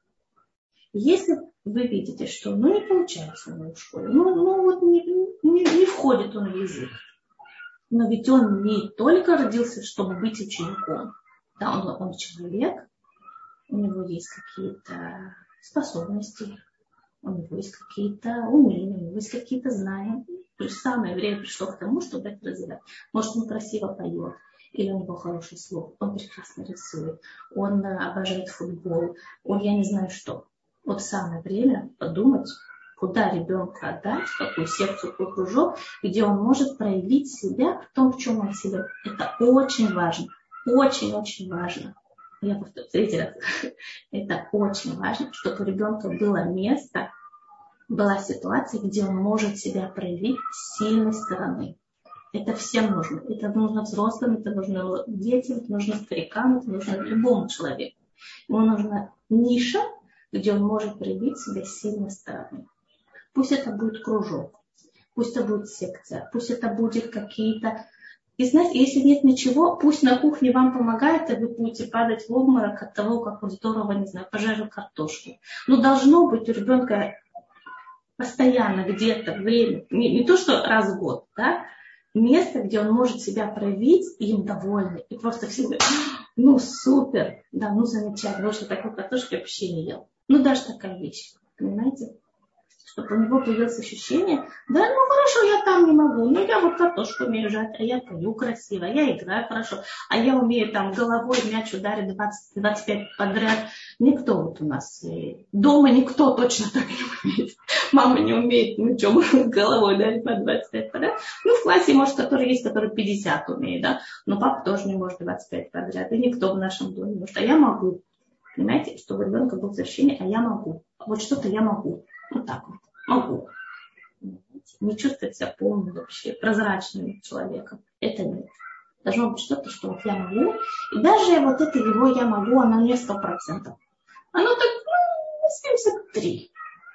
Если вы видите, что ну, не получается у него в школе, ну, ну вот не, не, не входит он в язык, но ведь он не только родился, чтобы быть учеником, да, он, он человек, у него есть какие-то способности, у него есть какие-то умения, у него есть какие-то знания. То есть самое время пришло к тому, чтобы это развивать. Может, он красиво поет, или у него хороший слух, он прекрасно рисует, он обожает футбол, он я не знаю что. Вот самое время подумать, куда ребенка отдать, в какую секцию, какой кружок, где он может проявить себя в том, в чем он силен. Это очень важно. Очень-очень важно. Я повторю третий раз. Это очень важно, чтобы у ребенка было место, была ситуация, где он может себя проявить с сильной стороны. Это всем нужно. Это нужно взрослым, это нужно детям, это нужно старикам, это нужно любому человеку. Ему нужна ниша, где он может проявить себя с сильной стороны. Пусть это будет кружок, пусть это будет секция, пусть это будет какие-то... И знаете, если нет ничего, пусть на кухне вам помогает, и вы будете падать в обморок от того, как он здорово, не знаю, пожарил картошку. Но должно быть у ребенка постоянно где-то время, не, не то что раз в год, да, место, где он может себя проявить, и им довольны. И просто все говорят, ну супер, да, ну замечательно, потому что такой картошки вообще не ел. Ну даже такая вещь, понимаете? Чтобы у него появилось ощущение, да, ну хорошо, я там не могу, но я вот картошку умею жать, а я пою красиво, я играю хорошо, а я умею там головой мяч ударить двадцать двадцать пять подряд. Никто вот у нас, дома никто точно так не умеет. Мама не умеет ничего головой ударить по двадцать пять подряд. Ну, в классе, может, который есть, который пятьдесят умеет, да, но папа тоже не может двадцать пять подряд, и никто в нашем доме не может, а я могу. Понимаете, чтобы у ребенка было ощущение, а я могу. Вот что-то я могу. Вот так вот. Могу. Не чувствовать себя полным вообще прозрачным человеком. Это нет. Должно быть что-то, что вот я могу. И даже вот это его я могу, оно не сто процентов. Оно так, ну, семьдесят три.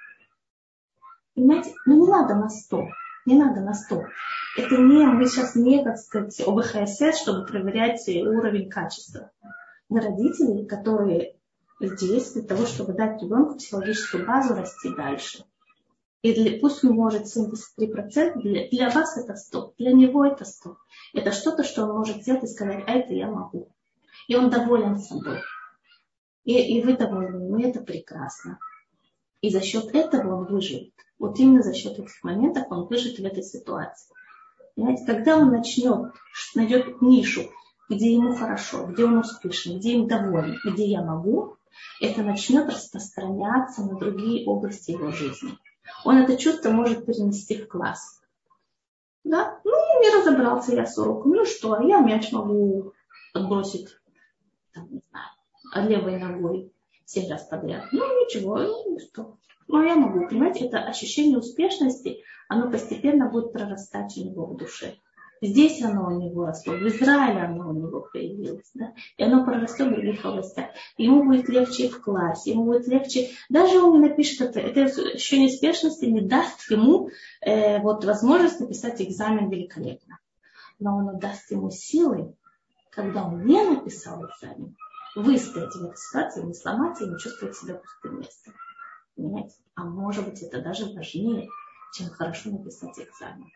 Понимаете? Ну не надо на сто. Не надо на сто. Это не, мы сейчас не, как сказать, о бэ ха эс эс, чтобы проверять уровень качества. Мы родители, которые здесь для того, чтобы дать ребенку психологическую базу расти дальше. И для, пусть он может семьдесят три процента, для, для вас это сто, для него это сто. Это что-то, что он может сделать и сказать, а это я могу. И он доволен собой. И, и вы довольны, и это прекрасно. И за счет этого он выживет. Вот именно за счет этих моментов он выживет в этой ситуации. Понимаете, когда он начнет, найдет нишу, где ему хорошо, где он успешен, где им доволен, где я могу, это начнет распространяться на другие области его жизни. Он это чувство может перенести в класс. Да? Ну, не разобрался я с уроком. Ну что, я мяч могу подбросить, там, не знаю, левой ногой семь раз подряд. Ну, ничего, ну что. Ну, я могу, понимаете, это ощущение успешности, оно постепенно будет прорастать у него в душе. Здесь оно у него росло, в Израиле оно у него появилось, да? И оно прорастет в других областях. Ему будет легче в классе, ему будет легче, даже он не напишет это, это ощущение успешности не даст ему э, вот, возможность написать экзамен великолепно. Но оно даст ему силы, когда он не написал экзамен, выстоять в этой ситуации, не сломаться и не чувствовать себя пустым местом. Понимаете? А может быть, это даже важнее, чем хорошо написать экзамен.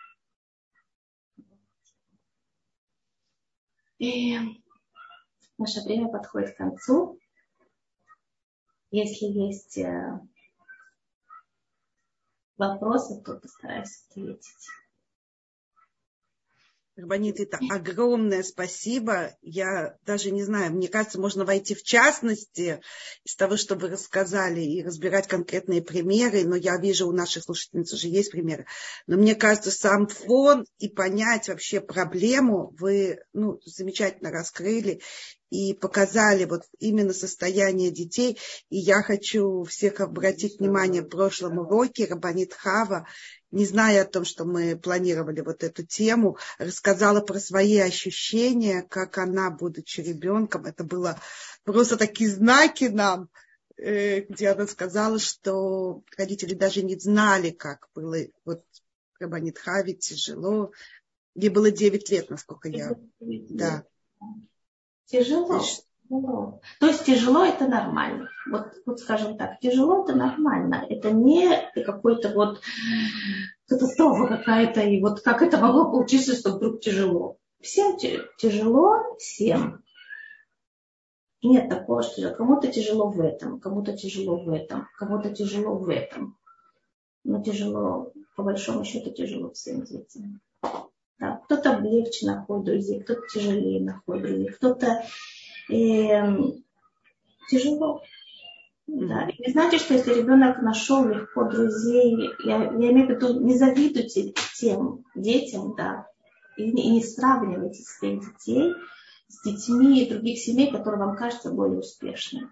И наше время подходит к концу. Если есть вопросы, то постараюсь ответить. Рабанит, это огромное спасибо. Я даже не знаю, мне кажется, можно войти в частности из того, что вы рассказали, и разбирать конкретные примеры. Но я вижу, у наших слушательниц уже есть примеры. Но мне кажется, сам фон и понять вообще проблему вы ну, замечательно раскрыли и показали вот именно состояние детей. И я хочу всех обратить внимание в прошлом уроке Рабанит Хава, не зная о том, что мы планировали вот эту тему, рассказала про свои ощущения, как она, будучи ребенком, это было просто такие знаки нам, где она сказала, что родители даже не знали, как было вот Рабанит Хаве тяжело. Ей было девять лет, насколько я... Да. Тяжело. Тяжело. То есть тяжело это нормально. Вот, вот скажем так, тяжело это нормально. Это не какой-то вот катастрофа какая-то. И вот как это могло получиться, что вдруг тяжело. Всем тяжело, всем. Нет такого, что кому-то тяжело в этом, кому-то тяжело в этом, кому-то тяжело в этом. Но тяжело, по большому счету, тяжело всем детям. Да, кто-то легче находит друзей, кто-то тяжелее находит друзей, кто-то э, тяжело. Да. И не значит, что если ребенок нашел легко друзей, я, я имею в виду, не завидуйте тем детям, да, и, и не сравнивайте своих детей с детьми других семей, которые вам кажутся более успешными.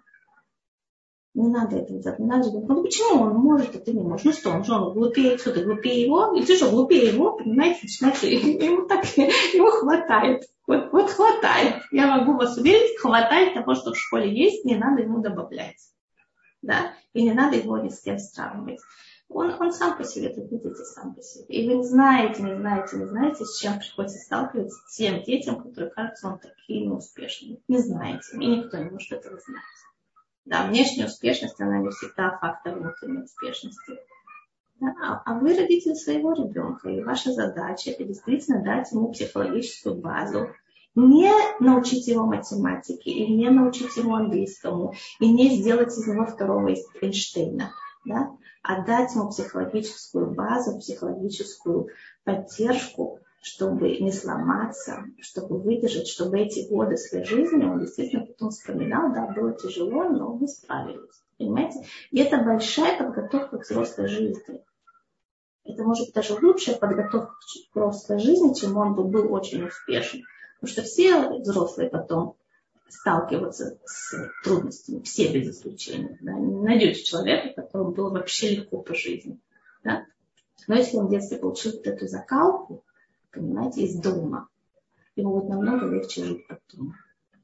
Не надо этого делать. Не надо говорить, ну почему он может, а ты не можешь? Ну что, он же он глупее, что ты глупее его? И ты что, глупее его? Понимаете, начинается, ему так, ему хватает. Вот, вот хватает. Я могу вас уверить, хватает того, что в школе есть, не надо ему добавлять. Да? И не надо его ни с кем сравнивать. Он, он сам по себе, это видите, сам по себе. И вы не знаете, не знаете, не знаете, с чем приходится сталкиваться тем детям, которые кажутся вам такими успешными. Не знаете, и никто не может этого знать. Да, внешняя успешность, она не всегда фактор внутренней успешности. Да, а, а вы родитель своего ребенка, и ваша задача это действительно дать ему психологическую базу, не научить его математике, и не научить его английскому, и не сделать из него второго Эйнштейна, да, а дать ему психологическую базу, психологическую поддержку, чтобы не сломаться, чтобы выдержать, чтобы эти годы своей жизни он действительно потом вспоминал, да, было тяжело, но мы справились. Понимаете? И это большая подготовка к взрослой жизни. Это может быть даже лучшая подготовка к взрослой жизни, чем он бы был очень успешен. Потому что все взрослые потом сталкиваются с трудностями, все без исключения. Да? Не найдете человека, которому было вообще легко по жизни. Да? Но если он в детстве получил вот эту закалку, понимаете, из дома, ему будет намного легче жить потом.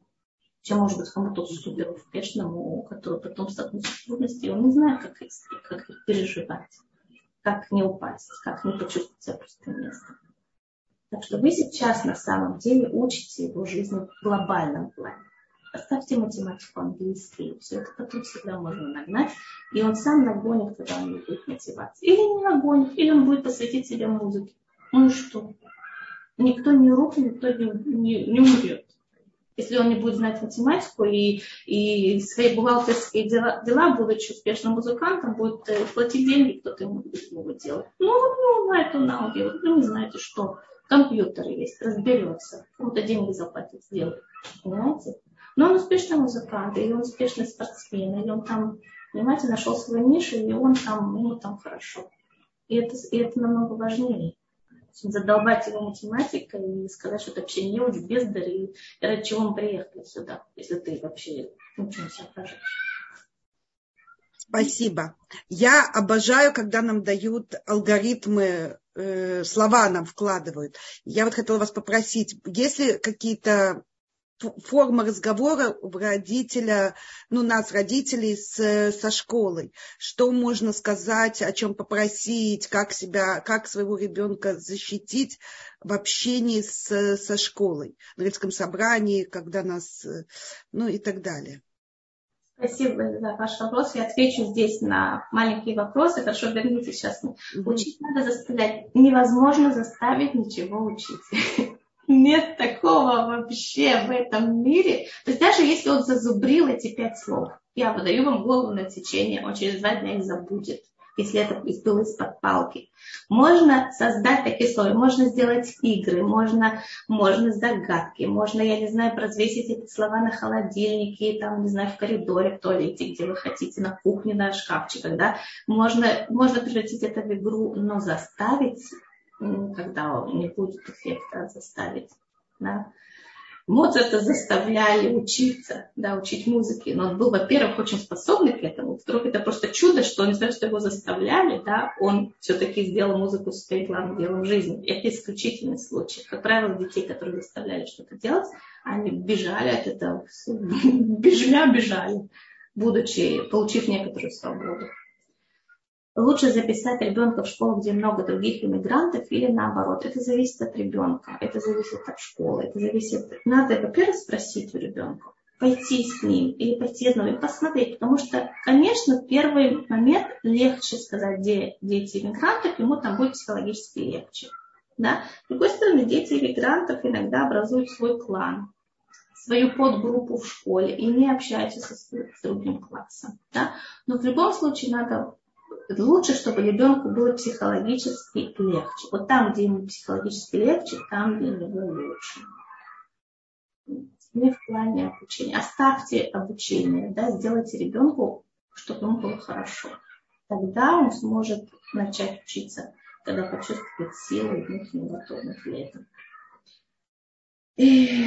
Чем может быть кому-то супер успешному, который потом столкнется с трудностями, он не знает, как их, как их переживать, как не упасть, как не почувствовать себя пустым местом. Так что вы сейчас на самом деле учите его жизнь в глобальном плане. Оставьте математику, английский, все это потом всегда можно нагнать, и он сам нагонит, когда у него будет мотивация. Или не нагонит, или он будет посвятить себе музыке. Ну и что? Никто не рухнет, никто не, не, не умрет. Если он не будет знать математику и, и свои бухгалтерские дела, дела, будучи успешным музыкантом, будет платить деньги, кто-то ему будет его делать. Ну, вот не знает, он нам делает. Вы не знаете, что компьютер есть, разберется. Кому-то деньги заплатит, сделает. Понимаете? Но он успешный музыкант, или он успешный спортсмен, или он там, понимаете, нашел свою нишу, и он там, ему там хорошо. И это, и это намного важнее. Задолбать его математикой и сказать, что это вообще не очень бездарь, и ради чего мы приехали сюда, если ты вообще ничего не соображаешь. Спасибо. Я обожаю, когда нам дают алгоритмы, э, слова нам вкладывают. Я вот хотела вас попросить, есть ли какие-то форма разговора у родителя, ну, нас, родителей, с, со школой. Что можно сказать, о чем попросить, как себя, как своего ребенка защитить в общении с, со школой, в родительском собрании, когда нас, ну, и так далее. Спасибо за ваш вопрос. Я отвечу здесь на маленькие вопросы. Хорошо, верните сейчас. Mm-hmm. Учить надо заставлять. Невозможно заставить ничего учить. Нет такого вообще в этом мире. То есть даже если он зазубрил эти пять слов, я выдаю вам голову на отсечение, он через два дня их забудет, если это было из-под палки. Можно создать такие слова, можно сделать игры, можно, можно загадки, можно, я не знаю, развесить эти слова на холодильнике, там, не знаю, в коридоре, в туалете, где вы хотите, на кухне, на шкафчиках, да. Можно, можно превратить это в игру, но заставить, когда не будет эффекта, заставить, да. Моцарта заставляли учиться, да, учить музыке. Но он был, во-первых, очень способный к этому. Во-вторых, это просто чудо, что, несмотря на то, что его заставляли, да, он все-таки сделал музыку своим главным делом в жизни. Это исключительный случай. Как правило, детей, которые заставляли что-то делать, они бежали от этого, бежля бежали, будучи, получив некоторую свободу. Лучше записать ребенка в школу, где много других иммигрантов, или наоборот. Это зависит от ребенка, это зависит от школы, это зависит... Надо, во-первых, спросить у ребенка, пойти с ним или пойти одного, и посмотреть. Потому что, конечно, в первый момент легче сказать, где дети иммигрантов, ему там будет психологически легче. Да? С другой стороны, дети иммигрантов иногда образуют свой клан, свою подгруппу в школе и не общаются со, с другим классом. Да? Но в любом случае надо... Лучше, чтобы ребенку было психологически легче. Вот там, где ему психологически легче, там для него лучше. Не в плане обучения. Оставьте обучение, да, сделайте ребенку, чтобы ему было хорошо. Тогда он сможет начать учиться, когда почувствует силу и внутреннюю готовность для этого. И...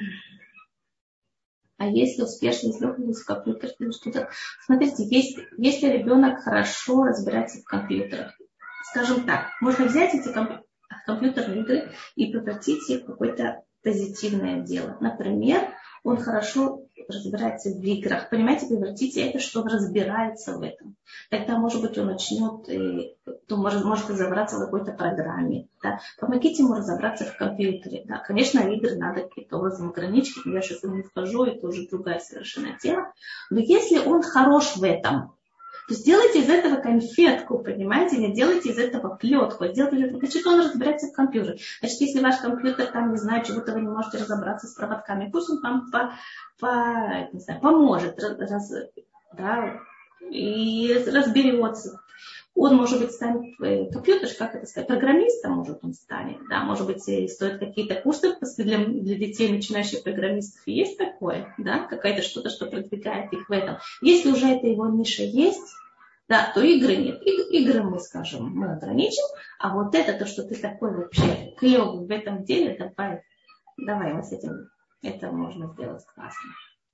А если успешно излёгнулся в компьютер или что-то. Смотрите, если, если ребенок хорошо разбирается в компьютерах, скажем так, можно взять эти комп- компьютерные игры и превратить их в какое-то позитивное дело. Например, он хорошо разбирается в играх. Понимаете, превратите это, что он разбирается в этом. Тогда, может быть, он начнет, то может, может разобраться в какой-то программе. Да. Помогите ему разобраться в компьютере. Да. Конечно, игры надо каким-то образом ограничить. Я сейчас не вхожу, это уже другая совершенно тема. Но если он хорош в этом, то сделайте из этого конфетку, понимаете, не делайте из этого плетку. Сделайте, значит, он разбирается в компьютере. Значит, если ваш компьютер, там, не знаю, чего-то вы не можете разобраться с проводками, пусть он вам по, по, не знаю, поможет, раз, да, и разберется. Он, может быть, станет компьютер, как это сказать, программистом, может, он станет, да, может быть, стоят какие-то курсы для, для детей, начинающих программистов, есть такое, да, какая-то что-то, что продвигает их в этом. Если уже эта его ниша есть, да, то игры нет. И, игры мы, скажем, мы ограничим, а вот это, то, что ты такой вообще клевый в этом деле, давай, давай вот с этим, это можно сделать классно.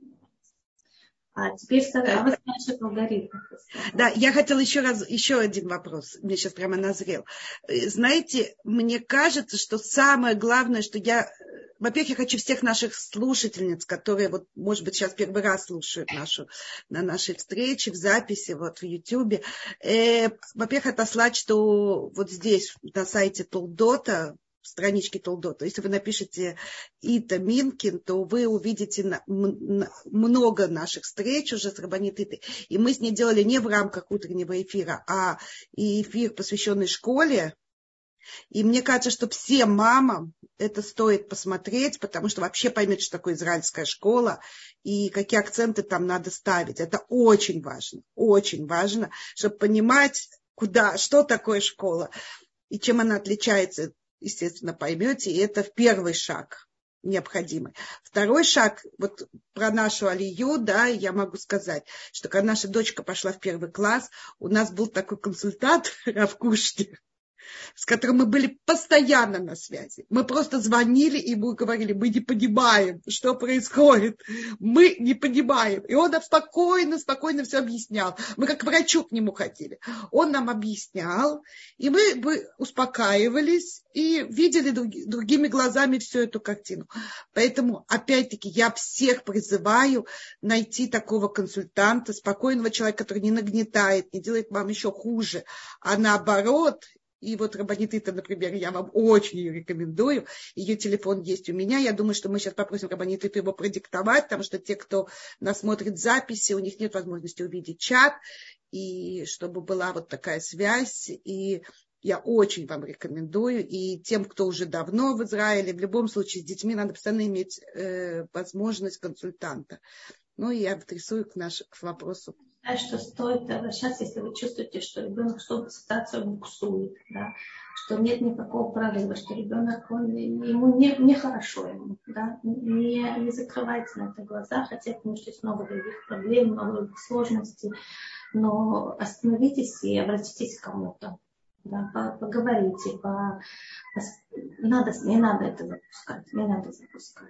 А теперь сказать, а вы спрашиваете алгоритм. Да, я хотела еще раз, еще один вопрос. Мне сейчас прямо назрел. Знаете, мне кажется, что самое главное, что я... Во-первых, я хочу всех наших слушательниц, которые, вот, может быть, сейчас первый раз слушают нашу, на нашей встрече, в записи, вот, в Ютьюбе. Э, во-первых, отослать, что вот здесь, на сайте Толдота, странички Толдота, если вы напишете Ита Минкин, то вы увидите на, на, много наших встреч уже с Рабанит Итой. И мы с ней делали не в рамках утреннего эфира, а эфир, посвященный школе. И мне кажется, что всем мамам это стоит посмотреть, потому что вообще поймет, что такое израильская школа и какие акценты там надо ставить. Это очень важно, очень важно, чтобы понимать, куда, что такое школа и чем она отличается. Естественно, поймете, и это первый шаг необходимый. Второй шаг, вот про нашу Алию, да, я могу сказать, что когда наша дочка пошла в первый класс, у нас был такой консультант Рав Кушнер, с которым мы были постоянно на связи. Мы просто звонили и ему говорили, мы не понимаем, что происходит. Мы не понимаем. И он нам спокойно, спокойно все объяснял. Мы как к врачу к нему ходили. Он нам объяснял, и мы бы успокаивались и видели друг, другими глазами всю эту картину. Поэтому, опять-таки, я всех призываю найти такого консультанта, спокойного человека, который не нагнетает, не делает вам еще хуже, а наоборот. И вот Рабанит Ита, например, я вам очень ее рекомендую. Ее телефон есть у меня. Я думаю, что мы сейчас попросим Рабанит Иту его продиктовать, потому что те, кто нас смотрит записи, у них нет возможности увидеть чат, и чтобы была вот такая связь. И я очень вам рекомендую. И тем, кто уже давно в Израиле, в любом случае с детьми надо постоянно иметь э, возможность консультанта. Ну, и я адресую к, наш, к вопросу. Что стоит обращаться, если вы чувствуете, что ребенок что-то ситуацию буксует, да, что нет никакого прорыва, что ребенок, он, ему не, не хорошо, ему, да, не, не закрывайте на это глаза, хотя потому что есть много других проблем, много других сложностей, но остановитесь и обратитесь к кому-то, да, поговорите, по, по, надо, не надо это запускать, не надо запускать.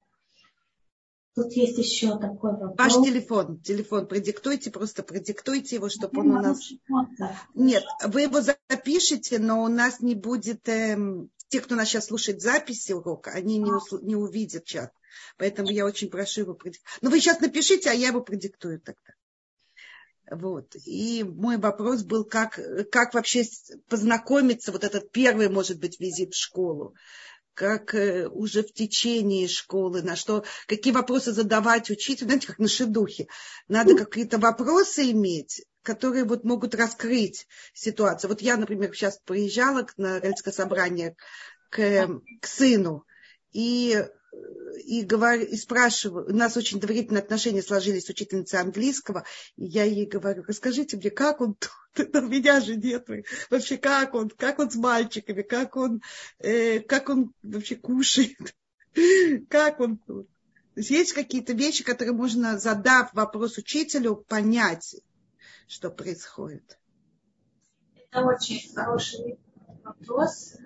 Тут есть еще такой вопрос. Ваш телефон, телефон продиктуйте, просто продиктуйте его, чтобы он у нас... Нет, вы его запишите, но у нас не будет... Эм... Те, кто нас сейчас слушает записи урока, они не, усл... не увидят чат. Поэтому я очень прошу его продиктовать. Ну, вы сейчас напишите, а я его продиктую тогда. Вот. И мой вопрос был, как, как вообще познакомиться, вот этот первый, может быть, визит в школу. Как э, уже в течение школы, на что, какие вопросы задавать учителю, знаете, как на шедухе. Надо какие-то вопросы иметь, которые вот могут раскрыть ситуацию. Вот я, например, сейчас приезжала на родительское собрание к, к сыну и, и, говорю, и спрашиваю, у нас очень доверительные отношения сложились с учительницей английского, и я ей говорю, расскажите мне, как он тут? У меня же нет. Вообще, как он, как он с мальчиками, как он, э, как он вообще кушает, как он тут. То есть есть какие-то вещи, которые можно, задав вопрос учителю, понять, что происходит. Это очень хороший вопрос.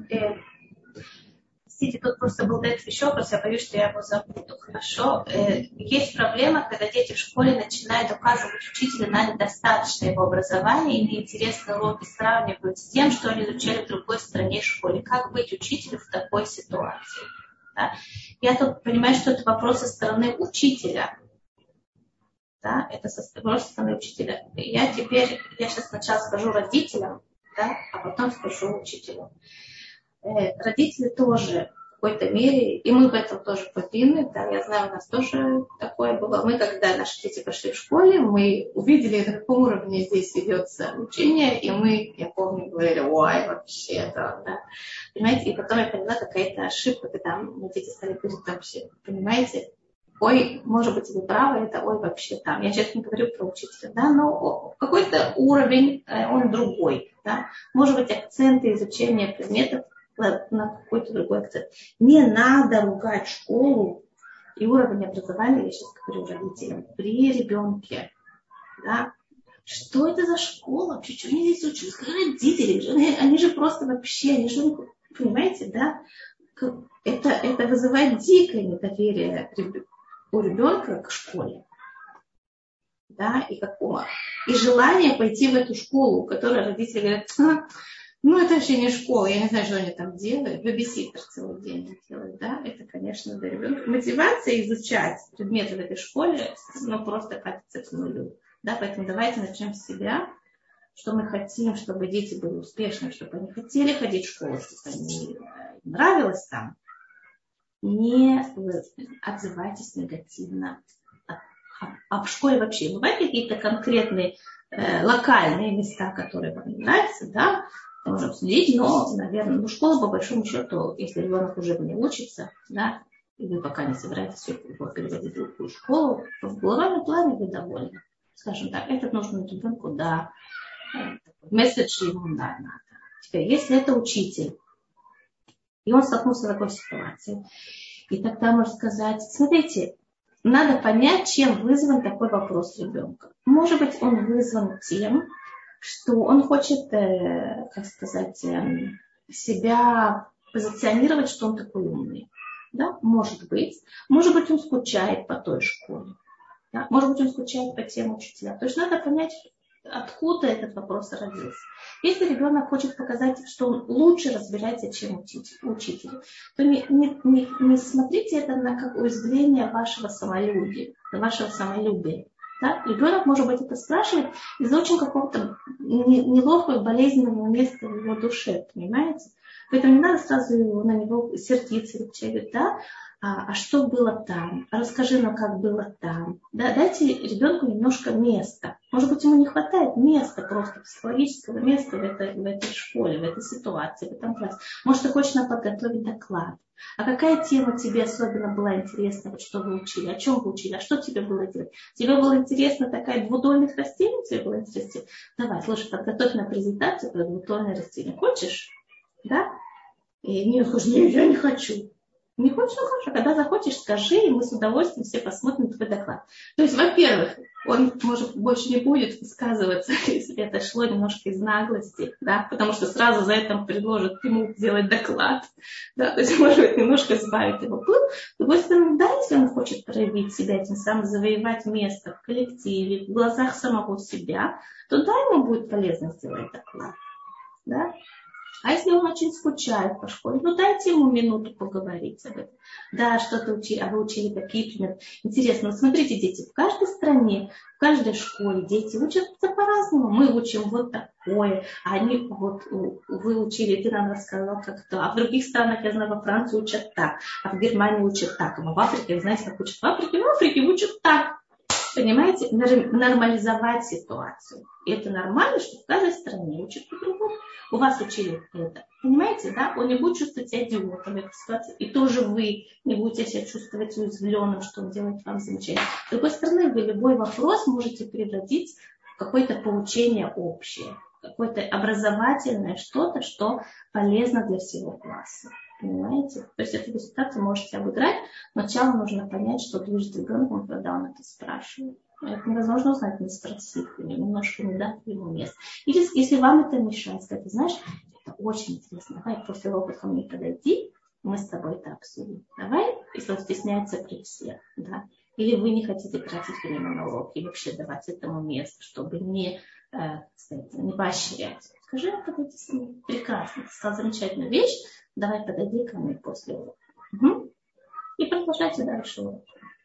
Простите, тут просто был этот еще вопрос, я боюсь, что я его забуду. Хорошо. Есть проблема, когда дети в школе начинают указывать учителю на недостаточное его образование и на интересные уроки сравнивают с тем, что они изучали в другой стране в школе. Как быть учителю в такой ситуации? Да? Я тут понимаю, что это вопрос со стороны учителя. Да? Это вопрос со стороны учителя. Я теперь, я сейчас сначала скажу родителям, да, а потом скажу учителю. Родители тоже в какой-то мере, и мы в этом тоже повинны, да, я знаю, у нас тоже такое было. Мы, когда наши дети пошли в школе, мы увидели, на каком уровне здесь ведется учение, и мы, я помню, говорили, ой, вообще это, да. Понимаете, и потом я поняла, какая-то ошибка, когда мы дети стали говорить вообще, понимаете, ой, может быть, вы правы, это ой, вообще там. Я сейчас не говорю про учителя, да, но какой-то уровень, он другой, да. Может быть, акценты изучения предметов на какой-то другой акцент. Не надо ругать школу и уровень образования, я сейчас говорю родителям, при ребенке. Да? Что это за школа вообще? Что они здесь учат? Родители, они, они же просто вообще, они же, понимаете, да? Это, это вызывает дикое недоверие у ребенка к школе. Да? И, какого? И желание пойти в эту школу, которую родители говорят, ну, это вообще не школа, я не знаю, что они там делают. Бэбиситер целый день делают, да? Это, конечно, для ребенка. Мотивация изучать предметы в этой школе, ну, просто катится к нулю. Да? Поэтому давайте начнем с себя, что мы хотим, чтобы дети были успешны, чтобы они хотели ходить в школу, чтобы они нравилось там. Не отзывайтесь негативно. А в школе вообще бывают какие-то конкретные э, локальные места, которые вам не нравятся, да? Можно обсудить, но, наверное, ну, школа, по большому счету, если ребенок уже в ней учится, да, и вы пока не собираетесь его переводить в другую школу, то в глобальном плане вы довольны. Скажем так, этот нужен ребенку, да, месседж ему да, надо. Теперь, если это учитель, и он столкнулся с такой ситуацией, и тогда можно сказать, смотрите, надо понять, чем вызван такой вопрос ребенка. Может быть, он вызван тем, что он хочет, э, как сказать, э, себя позиционировать, что он такой умный. Да? Может быть. Может быть, он скучает по той школе. Да? Может быть, он скучает по тем учителям. То есть надо понять, откуда этот вопрос родился. Если ребенок хочет показать, что он лучше разбирается, чем учитель, то не, не, не, не смотрите это на как уязвление вашего самолюбия. Вашего самолюбия. Да? Ребенок, может быть, это спрашивает из-за очень какого-то неловкого, болезненного места в его душе. Понимаете? Поэтому не надо сразу на него сердиться. Говорит, да? А, а что было там? А расскажи нам, как было там. Да? Дайте ребенку немножко места. Может быть, ему не хватает места, просто психологического места в этой, в этой школе, в этой ситуации, в этом классе. Может, ты хочешь нам подготовить доклад. А какая тема тебе особенно была интересна, вот что вы учили? О чем вы учили? А что тебе было делать? Тебе было интересно такая двудольных растений? Тебе было интересно? Давай, слушай, подготовь на презентацию про двудольные растения. Хочешь? Да? И не хочешь, нет, я не хочу. Не хочешь, не хочешь. А когда захочешь, скажи, и мы с удовольствием все посмотрим твой доклад. То есть, во-первых, он, может, больше не будет высказываться, если это шло немножко из наглости, да, потому что сразу за это предложат ему сделать доклад. Да, то есть, может быть, немножко избавить его пыл. С другой стороны, да, если он хочет проявить себя, тем самым завоевать место в коллективе, в глазах самого себя, то да, ему будет полезно сделать доклад. Да? А если он очень скучает по школе, ну дайте ему минуту поговорить об этом. Да, что-то учили, а вы учили какие примеры. Интересно, вот смотрите, дети, в каждой стране, в каждой школе дети учатся по-разному. Мы учим вот такое, а они вот вы учили, ты нам рассказал как-то. А в других странах, я знаю, во Франции учат так, а в Германии учат так, а в Африке, вы знаете, как учат в Африке? В Африке учат так. Понимаете, нормализовать ситуацию. И это нормально, что в каждой стране учат по-другому. У вас учили это. Понимаете, да? Он не будет чувствовать себя идиотом в этой ситуации. И тоже вы не будете себя чувствовать уязвленным, что он делает вам замечание. С другой стороны, вы любой вопрос можете превратить в какое-то поучение общее. Какое-то образовательное что-то, что полезно для всего класса. Понимаете? То есть эту ситуацию можете обыграть. Но сначала нужно понять, что движет ребенком, когда он это спрашивает. Это невозможно узнать, не спросив, немножко не дав ему место. Или если вам это мешает, сказать, знаешь, это очень интересно, давай после урока ко мне подойди, мы с тобой это обсудим. Давай, если он стесняется при всех, да. Или вы не хотите тратить время на урок и вообще давать этому место, чтобы не, э, сказать, не поощрять. Скажи, подойди с ним. Прекрасно, ты сказал замечательную вещь, давай подойди ко мне после урока. Угу. И продолжайте дальше урок.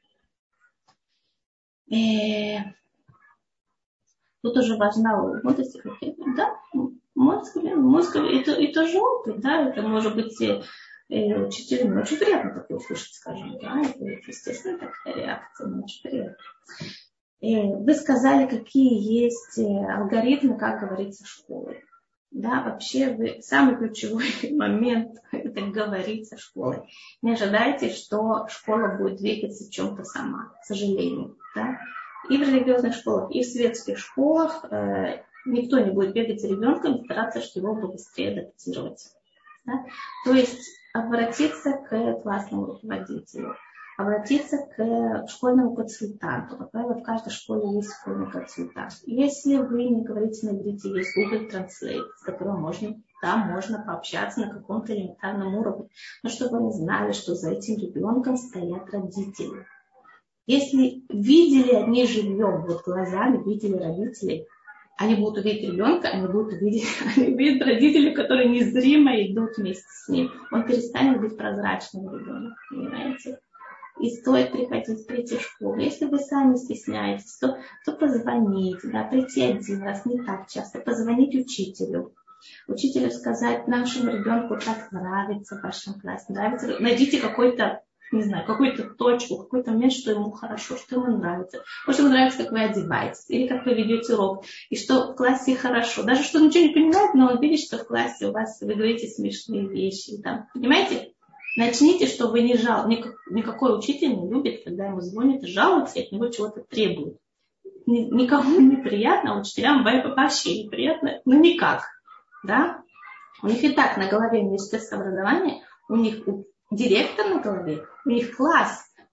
И тут уже важна мудрость, да, мозг, мозг это, это же опыт, да, это может быть э, учителям очень приятно такое услышать, скажем, да, это естественно такая реакция, но очень приятно. И вы сказали, какие есть алгоритмы, как говорится, школы. Да, вообще вы, самый ключевой момент это говорить со школой. Не ожидайте, что школа будет двигаться в чем-то сама, к сожалению. Да? И в религиозных школах, и в светских школах э, никто не будет бегать за ребенком и стараться, чтобы его быстрее адаптировать. Да? То есть обратиться к классному руководителю, обратиться к школьному консультанту. Как правило, в каждой школе есть школьный консультант. Если вы не говорите на иврите, есть Google Translate, с которым можно, там можно пообщаться на каком-то элементарном уровне. Но чтобы вы знали, что за этим ребенком стоят родители. Если видели они живьем, вот глазами видели родителей, они будут увидеть ребенка, они будут увидеть, они увидят родителей, которые незримо идут вместе с ним. Он перестанет быть прозрачным ребенком, понимаете? И стоит приходить в третью школу. Если вы сами стесняетесь, то, то позвонить, да, прийти один раз, не так часто, позвонить учителю. Учителю сказать, нашему ребенку так нравится в вашем классе, нравится, найдите какой-то, не знаю, какую-то точку, какой-то момент, что ему хорошо, что ему нравится. Может, ему нравится, как вы одеваетесь, или как вы ведете урок, и что в классе хорошо. Даже что он ничего не понимает, но он видит, что в классе у вас вы говорите смешные вещи. Там. Понимаете? Начните, что вы не жал. Никакой учитель не любит, когда ему звонят и жалуются, и от него чего-то требуют. Никому не приятно, а учителям вообще неприятно, но никак. Да? У них и так на голове университетское образование, у них директор на голове, у них класс,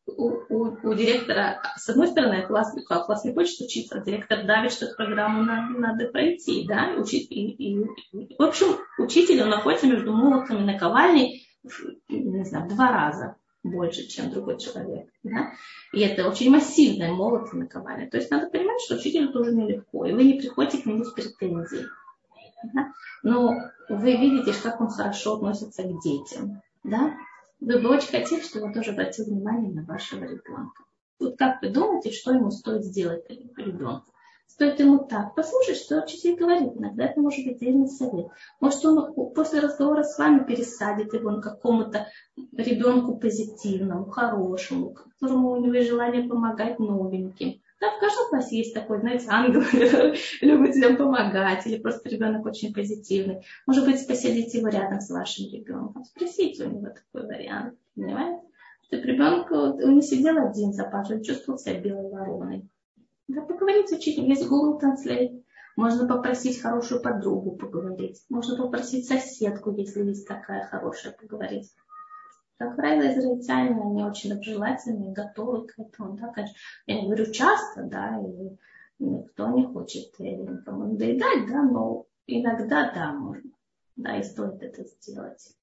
у, у, у директора, с одной стороны, класс, класс не хочет учиться, а директор давит, что эту программу надо, надо пройти, да, и, учить, и, и, и, в общем, учитель, он находится между молотом и наковальней, не знаю, в два раза больше, чем другой человек, да, и это очень массивная молот и наковальня, то есть надо понимать, что учителю тоже нелегко, и вы не приходите к нему с претензией, да? Но вы видите, как он хорошо относится к детям, да, вы бы очень хотели, чтобы он тоже обратил внимание на вашего ребенка. Вот как вы думаете, что ему стоит сделать ребенку? Стоит ему так послушать, что учитель говорит. Иногда это может быть дельный совет. Может, он после разговора с вами пересадит его на какому-то ребенку позитивному, хорошему, которому у него есть желание помогать новеньким. Да, в каждом классе есть такой, знаете, ангел, любит всем помогать, или просто ребенок очень позитивный. Может быть, посадите его рядом с вашим ребенком, спросите у него такой вариант, понимаете? Чтобы ребенок он не сидел один за партой, он чувствовал себя белой вороной. Да, поговорить с учителем, есть Google Translate, можно попросить хорошую подругу поговорить, можно попросить соседку, если есть такая хорошая, поговорить. Как правило, израильтяне, они очень доброжелательные, готовы к этому. Да, конечно. Я не говорю часто, да, и никто не хочет никому надоедать, да, но иногда, да, можно, да, и стоит это сделать.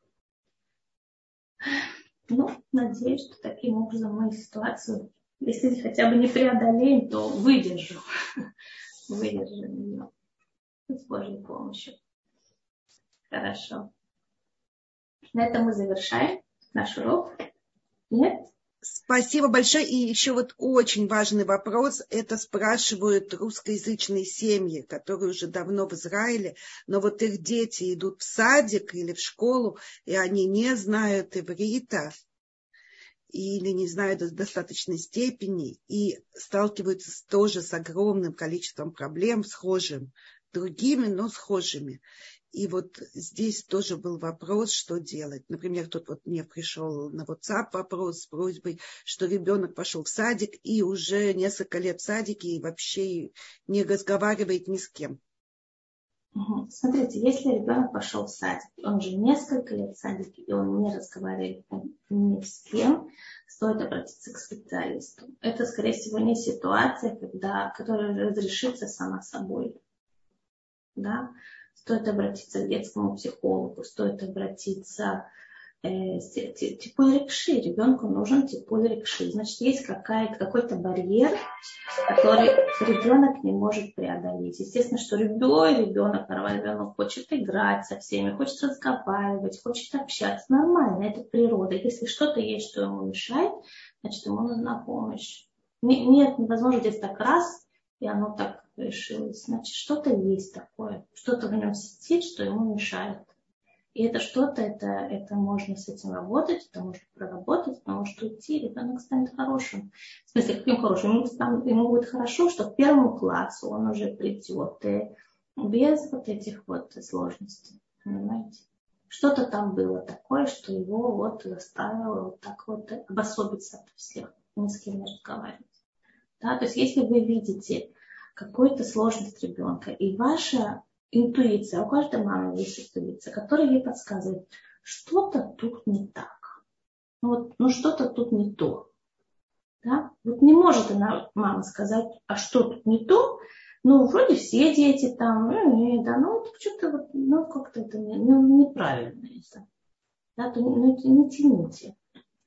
Ну, надеюсь, что таким образом мы ситуацию, если хотя бы не преодолеем, то выдержим. Выдержим ее с Божьей помощью. Хорошо. На этом мы завершаем наш урок. Нет? Спасибо большое. И еще вот очень важный вопрос. Это спрашивают русскоязычные семьи, которые уже давно в Израиле, но вот их дети идут в садик или в школу, и они не знают иврита или не знают в достаточной степени, и сталкиваются тоже с огромным количеством проблем, схожим, другими, но схожими. И вот здесь тоже был вопрос, что делать. Например, тут вот мне пришел на WhatsApp вопрос с просьбой, что ребенок пошел в садик и уже несколько лет в садике и вообще не разговаривает ни с кем. Смотрите, если ребенок пошел в садик, он же несколько лет в садике, и он не разговаривает ни с кем, стоит обратиться к специалисту. Это, скорее всего, не ситуация, когда, которая разрешится сама собой. Да? Стоит обратиться к детскому психологу, стоит обратиться э, типуль рикши. Ребенку нужен типуль рикши. Значит, есть какая-то, какой-то барьер, который ребенок не может преодолеть. Естественно, что любой ребенок, нормальный ребенок, хочет играть со всеми, хочет разговаривать, хочет общаться. Нормально, это природа. Если что-то есть, что ему мешает, значит, ему нужна помощь. Нет, невозможно здесь так раз, и оно так решилось. Значит, что-то есть такое, что-то в нем сидит, что ему мешает. И это что-то, это, это можно с этим работать, это можно проработать, это может уйти, ребенок станет хорошим. В смысле, каким хорошим? Ему, станет, ему будет хорошо, что к первому классу он уже придет и без вот этих вот сложностей. Понимаете? Что-то там было такое, что его вот заставило вот так вот обособиться от всех, ни с кем не разговаривать. Да? То есть, если вы видите какую-то сложность ребенка, и ваша интуиция, у каждой мамы есть интуиция, которая ей подсказывает, что-то тут не так. Ну, вот, ну что-то тут не то. Да? Вот не может она, мама, сказать, а что тут не то? Ну, вроде все дети там, ну, да, ну, что-то вот, ну, как-то это не, ну, неправильно. Да, то не, не тяните.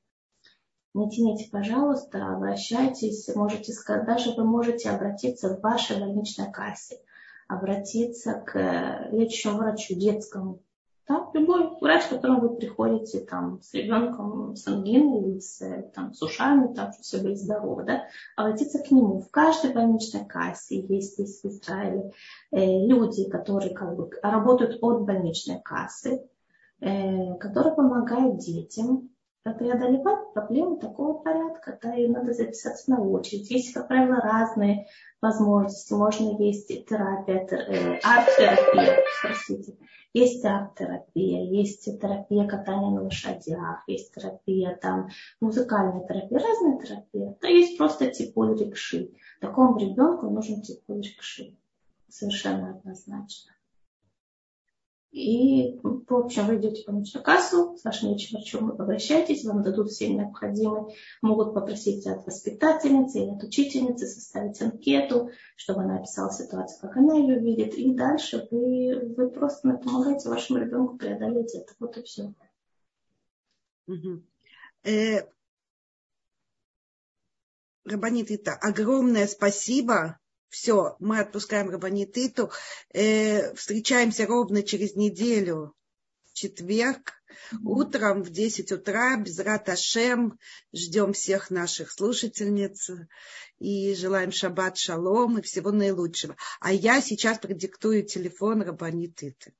Не тяните, пожалуйста, обращайтесь, можете сказать, даже вы можете обратиться в вашей больничной кассе, обратиться к лечащему врачу детскому. Да? Любой врач, к которому вы приходите там, с ребенком с ангиной или с, там, с ушами, там, чтобы все были здоровы, да? Обратиться к нему. В каждой больничной кассе есть здесь в Израиле э, люди, которые как бы, работают от больничной кассы, э, которые помогают детям преодолевать проблемы такого порядка, да, и надо записаться на очередь. Есть, как правило, разные возможности. Можно есть терапия, э, арт-терапия, простите. Есть арт-терапия, есть терапия катания на лошадях, есть терапия, там, музыкальная терапия, разная терапия. Да, есть просто типуль рикши. Такому ребенку нужен типуль рикши. Совершенно однозначно. И, в общем, вы идете в больничную кассу, с вашим лечащим врачом вы обращаетесь, вам дадут все необходимые, могут попросить от воспитательницы или от учительницы составить анкету, чтобы она описала ситуацию, как она ее видит, и дальше вы, вы просто помогаете вашему ребенку преодолеть это. Вот и все. Угу. Э, Рабанит Ита, огромное спасибо. Все, мы отпускаем Рабанит Иту. Э, встречаемся ровно через неделю, в четверг, mm-hmm. утром в десять утра, Безрат Ашем. Ждем всех наших слушательниц и желаем шаббат шалом и всего наилучшего. А я сейчас продиктую телефон Рабанит Иты.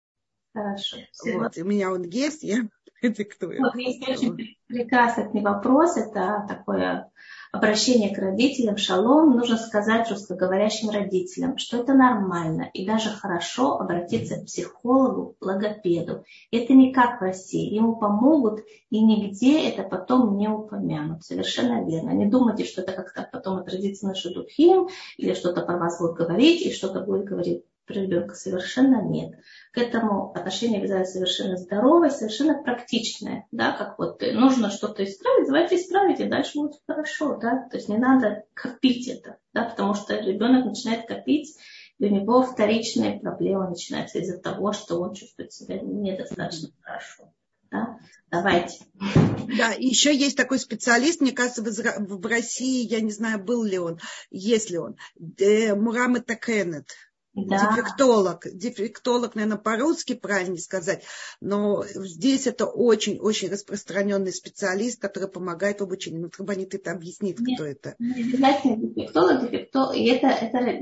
Хорошо. Вот, у меня он есть, я продиктую. Вот есть очень прекрасный вопрос, это такое обращение к родителям, шалом, нужно сказать русскоговорящим родителям, что это нормально и даже хорошо обратиться к психологу, логопеду. Это не как в России, ему помогут и нигде это потом не упомянут. Совершенно верно. Не думайте, что это как-то потом отразится на шедухим, или что-то про вас будут говорить, и что-то будет говорить про ребенка. Совершенно нет. К этому отношение обязательно совершенно здоровое, совершенно практичное. Да? Как вот нужно что-то исправить, давайте исправить, и дальше будет хорошо. Да? То есть не надо копить это, да? Потому что ребенок начинает копить, и у него вторичные проблемы начинаются из-за того, что он чувствует себя недостаточно хорошо. Да? Давайте. Да, и еще есть такой специалист, мне кажется, в России, я не знаю, был ли он, есть ли он, Мурамед Такенет. Да. Дефектолог. Дефектолог, наверное, по-русски правильно сказать, но здесь это очень-очень распространенный специалист, который помогает в обучении. Ну, Рабанит Ита объяснит, Нет, кто это. Не обязательно дефектолог, дефектолог. И это,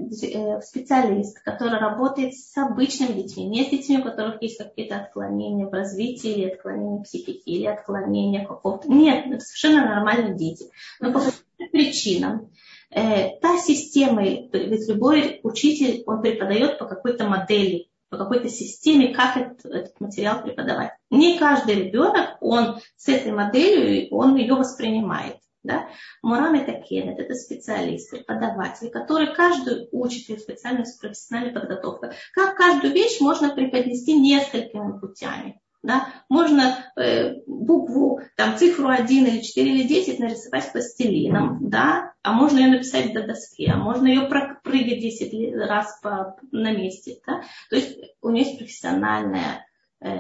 это специалист, который работает с обычными детьми, не с детьми, у которых есть какие-то отклонения в развитии, или отклонения психики, или отклонения какого-то. Нет, это совершенно нормальные дети. Но по каким причинам? Та система, ведь любой учитель, он преподает по какой-то модели, по какой-то системе, как этот, этот материал преподавать. Не каждый ребенок, он с этой моделью, он ее воспринимает. Да? Мурамед Такенет – это специалист, преподаватель, который каждую учит специальную профессиональную подготовку. Как каждую вещь можно преподнести несколькими путями. Да? Можно э, букву, там, цифру один или четыре или десять нарисовать пластилином, да? А можно ее написать до доски, а можно ее прыгать десять раз по, на месте. Да? То есть у нее есть профессиональная э,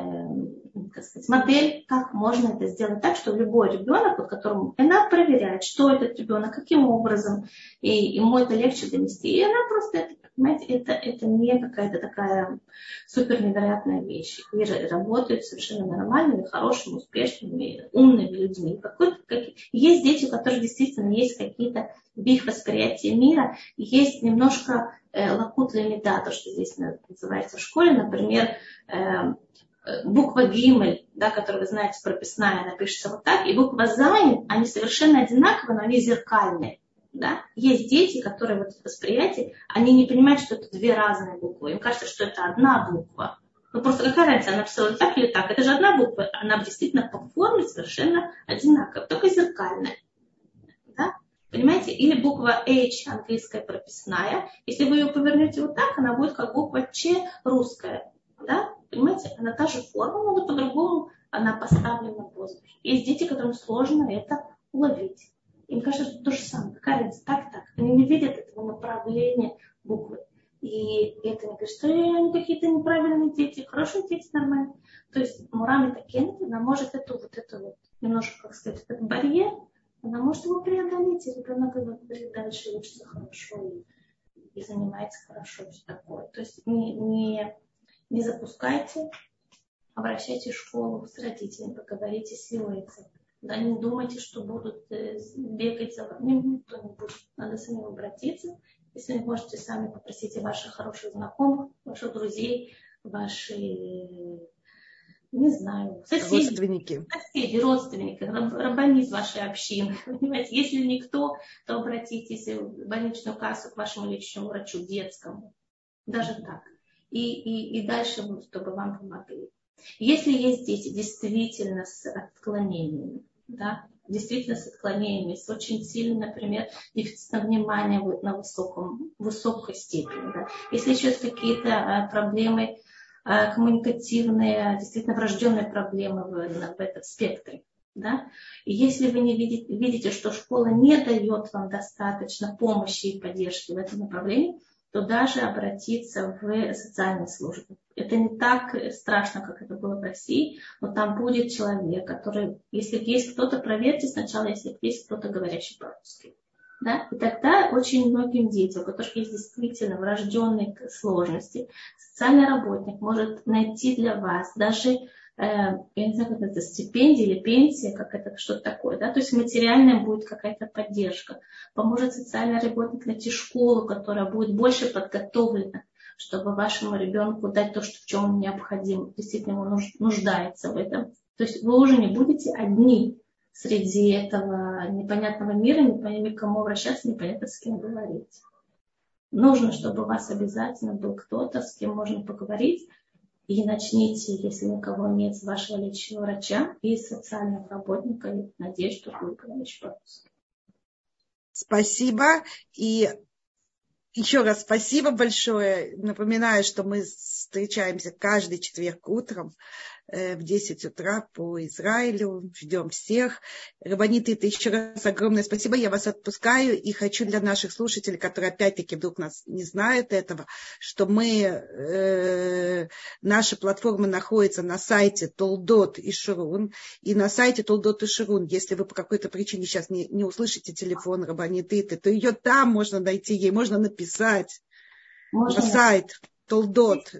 как сказать, модель, как можно это сделать так, что любой ребенок, вот, которому она проверяет, что этот ребенок, каким образом, и ему это легче донести. И она просто это, понимаете, это, это не какая-то такая супер невероятная вещь. И работают совершенно нормальными, хорошими, успешными, умными людьми. Какой-то, как... Есть дети, у которых действительно есть какие-то в их восприятии мира, есть немножко э, лакут лимита, то, что здесь называется в школе, например, э, буква Гимель, да, которую вы знаете, прописная, она пишется вот так, и буква Зайн, они совершенно одинаковые, но они зеркальные. Да? Есть дети, которые в этом восприятии, они не понимают, что это две разные буквы. Им кажется, что это одна буква. Ну просто какая разница, она писала так или так? Это же одна буква, она действительно по форме совершенно одинаковая, только зеркальная. Да? Понимаете? Или буква H, английская прописная, если вы ее повернете вот так, она будет как буква Ч, русская. Да? Понимаете, она та же форма, но по-другому она поставлена в воздухе. Есть дети, которым сложно это уловить. Им кажется, что то же самое. Какая разница? Так, так. Они не видят этого направления буквы. И это не говорит, что они какие-то неправильные дети, хорошие дети, нормально. То есть Мурамед Такенет, она может эту вот эту вот немножко, как сказать, этот барьер, она может его преодолеть, и ребенок дальше учится хорошо и, и занимается хорошо, все такое. То есть не, не Не запускайте, обращайтесь в школу с родителями, поговорите с силуэтом. Да, не думайте, что будут э, бегать за вами. Никто не будет. Надо самим обратиться. Если не можете, сами попросите ваших хороших знакомых, ваших друзей, ваши, не знаю, соседи. Родственники. Соседи, родственники, раббани из вашей общины. Понимаете, если никто, то обратитесь в больничную кассу к вашему лечащему врачу детскому. Даже так. И, и, и дальше, чтобы вам помогли. Если есть дети действительно с отклонениями, да, действительно с отклонениями, с очень сильным, например, дефицитом внимания на высоком, высокой степени, да. Если еще есть какие-то а, проблемы коммуникативные, действительно врожденные проблемы в, в этом спектре. Да? И если вы не видите, видите, что школа не дает вам достаточно помощи и поддержки в этом направлении, то даже обратиться в социальные службы. Это не так страшно, как это было в России, но там будет человек, который, если есть кто-то, проверьте сначала, если есть кто-то, говорящий по-русски. Да? И тогда очень многим детям, у которых есть действительно врожденные сложности, социальный работник может найти для вас даже, э, я не знаю, как это, стипендия или пенсия, как это, что-то такое, да? То есть материальная будет какая-то поддержка. Поможет социальный работник найти школу, которая будет больше подготовлена, чтобы вашему ребенку дать то, что, в чем он необходим, действительно он нуждается в этом. То есть вы уже не будете одни среди этого непонятного мира, непонятно к кому обращаться, непонятно с кем говорить. Нужно, чтобы у вас обязательно был кто-то, с кем можно поговорить. И начните, если никого нет, с вашего личного врача и социального работника. И надеюсь, что вы говорите по-русски. Спасибо. И еще раз спасибо большое. Напоминаю, что мы встречаемся каждый четверг утром в десять утра по Израилю. Ждем всех. Рабанит Ита, еще раз огромное спасибо. Я вас отпускаю и хочу для наших слушателей, которые опять-таки вдруг нас не знают этого, что мы, э, наша платформа находится на сайте Толдот и Шарун. И на сайте Толдот и Шарун, если вы по какой-то причине сейчас не, не услышите телефон Рабанит Иты, то ее там можно найти, ей можно написать можно на сайт Толдот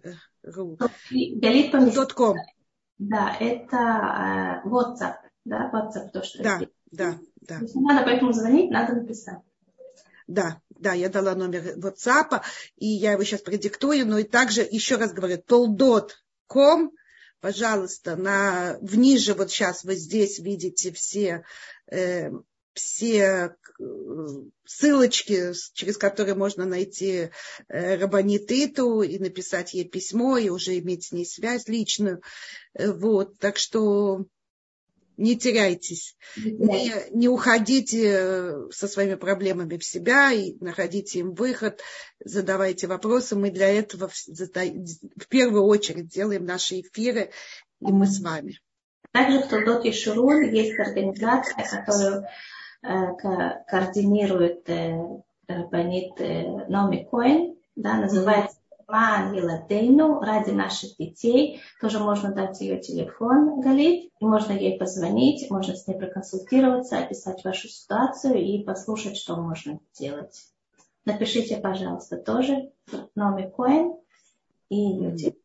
точка ком. Да, это э, WhatsApp, да, WhatsApp, то, что да, здесь. да, да. Если надо поэтому звонить, надо написать. Да, да, я дала номер WhatsApp, и я его сейчас продиктую, но и также, еще раз говорю, толдот точка ком, пожалуйста, на, вниже вот сейчас вы здесь видите все, э, все ссылочки, через которые можно найти э, Рабанит Иту и написать ей письмо, и уже иметь с ней связь личную. Э, вот, так что не теряйтесь, не, не уходите со своими проблемами в себя и находите им выход, задавайте вопросы. Мы для этого в первую очередь делаем наши эфиры, и мы с вами. Также в Толдот и Шарун есть организация, которую э, координирует э, Рабанит э, Наоми Коэн, да, называется Маан Еладейну, ради наших детей. Тоже можно дать ее телефон, Галит, и можно ей позвонить, можно с ней проконсультироваться, описать вашу ситуацию и послушать, что можно делать. Напишите, пожалуйста, тоже Наоми Коэн и ее телефон.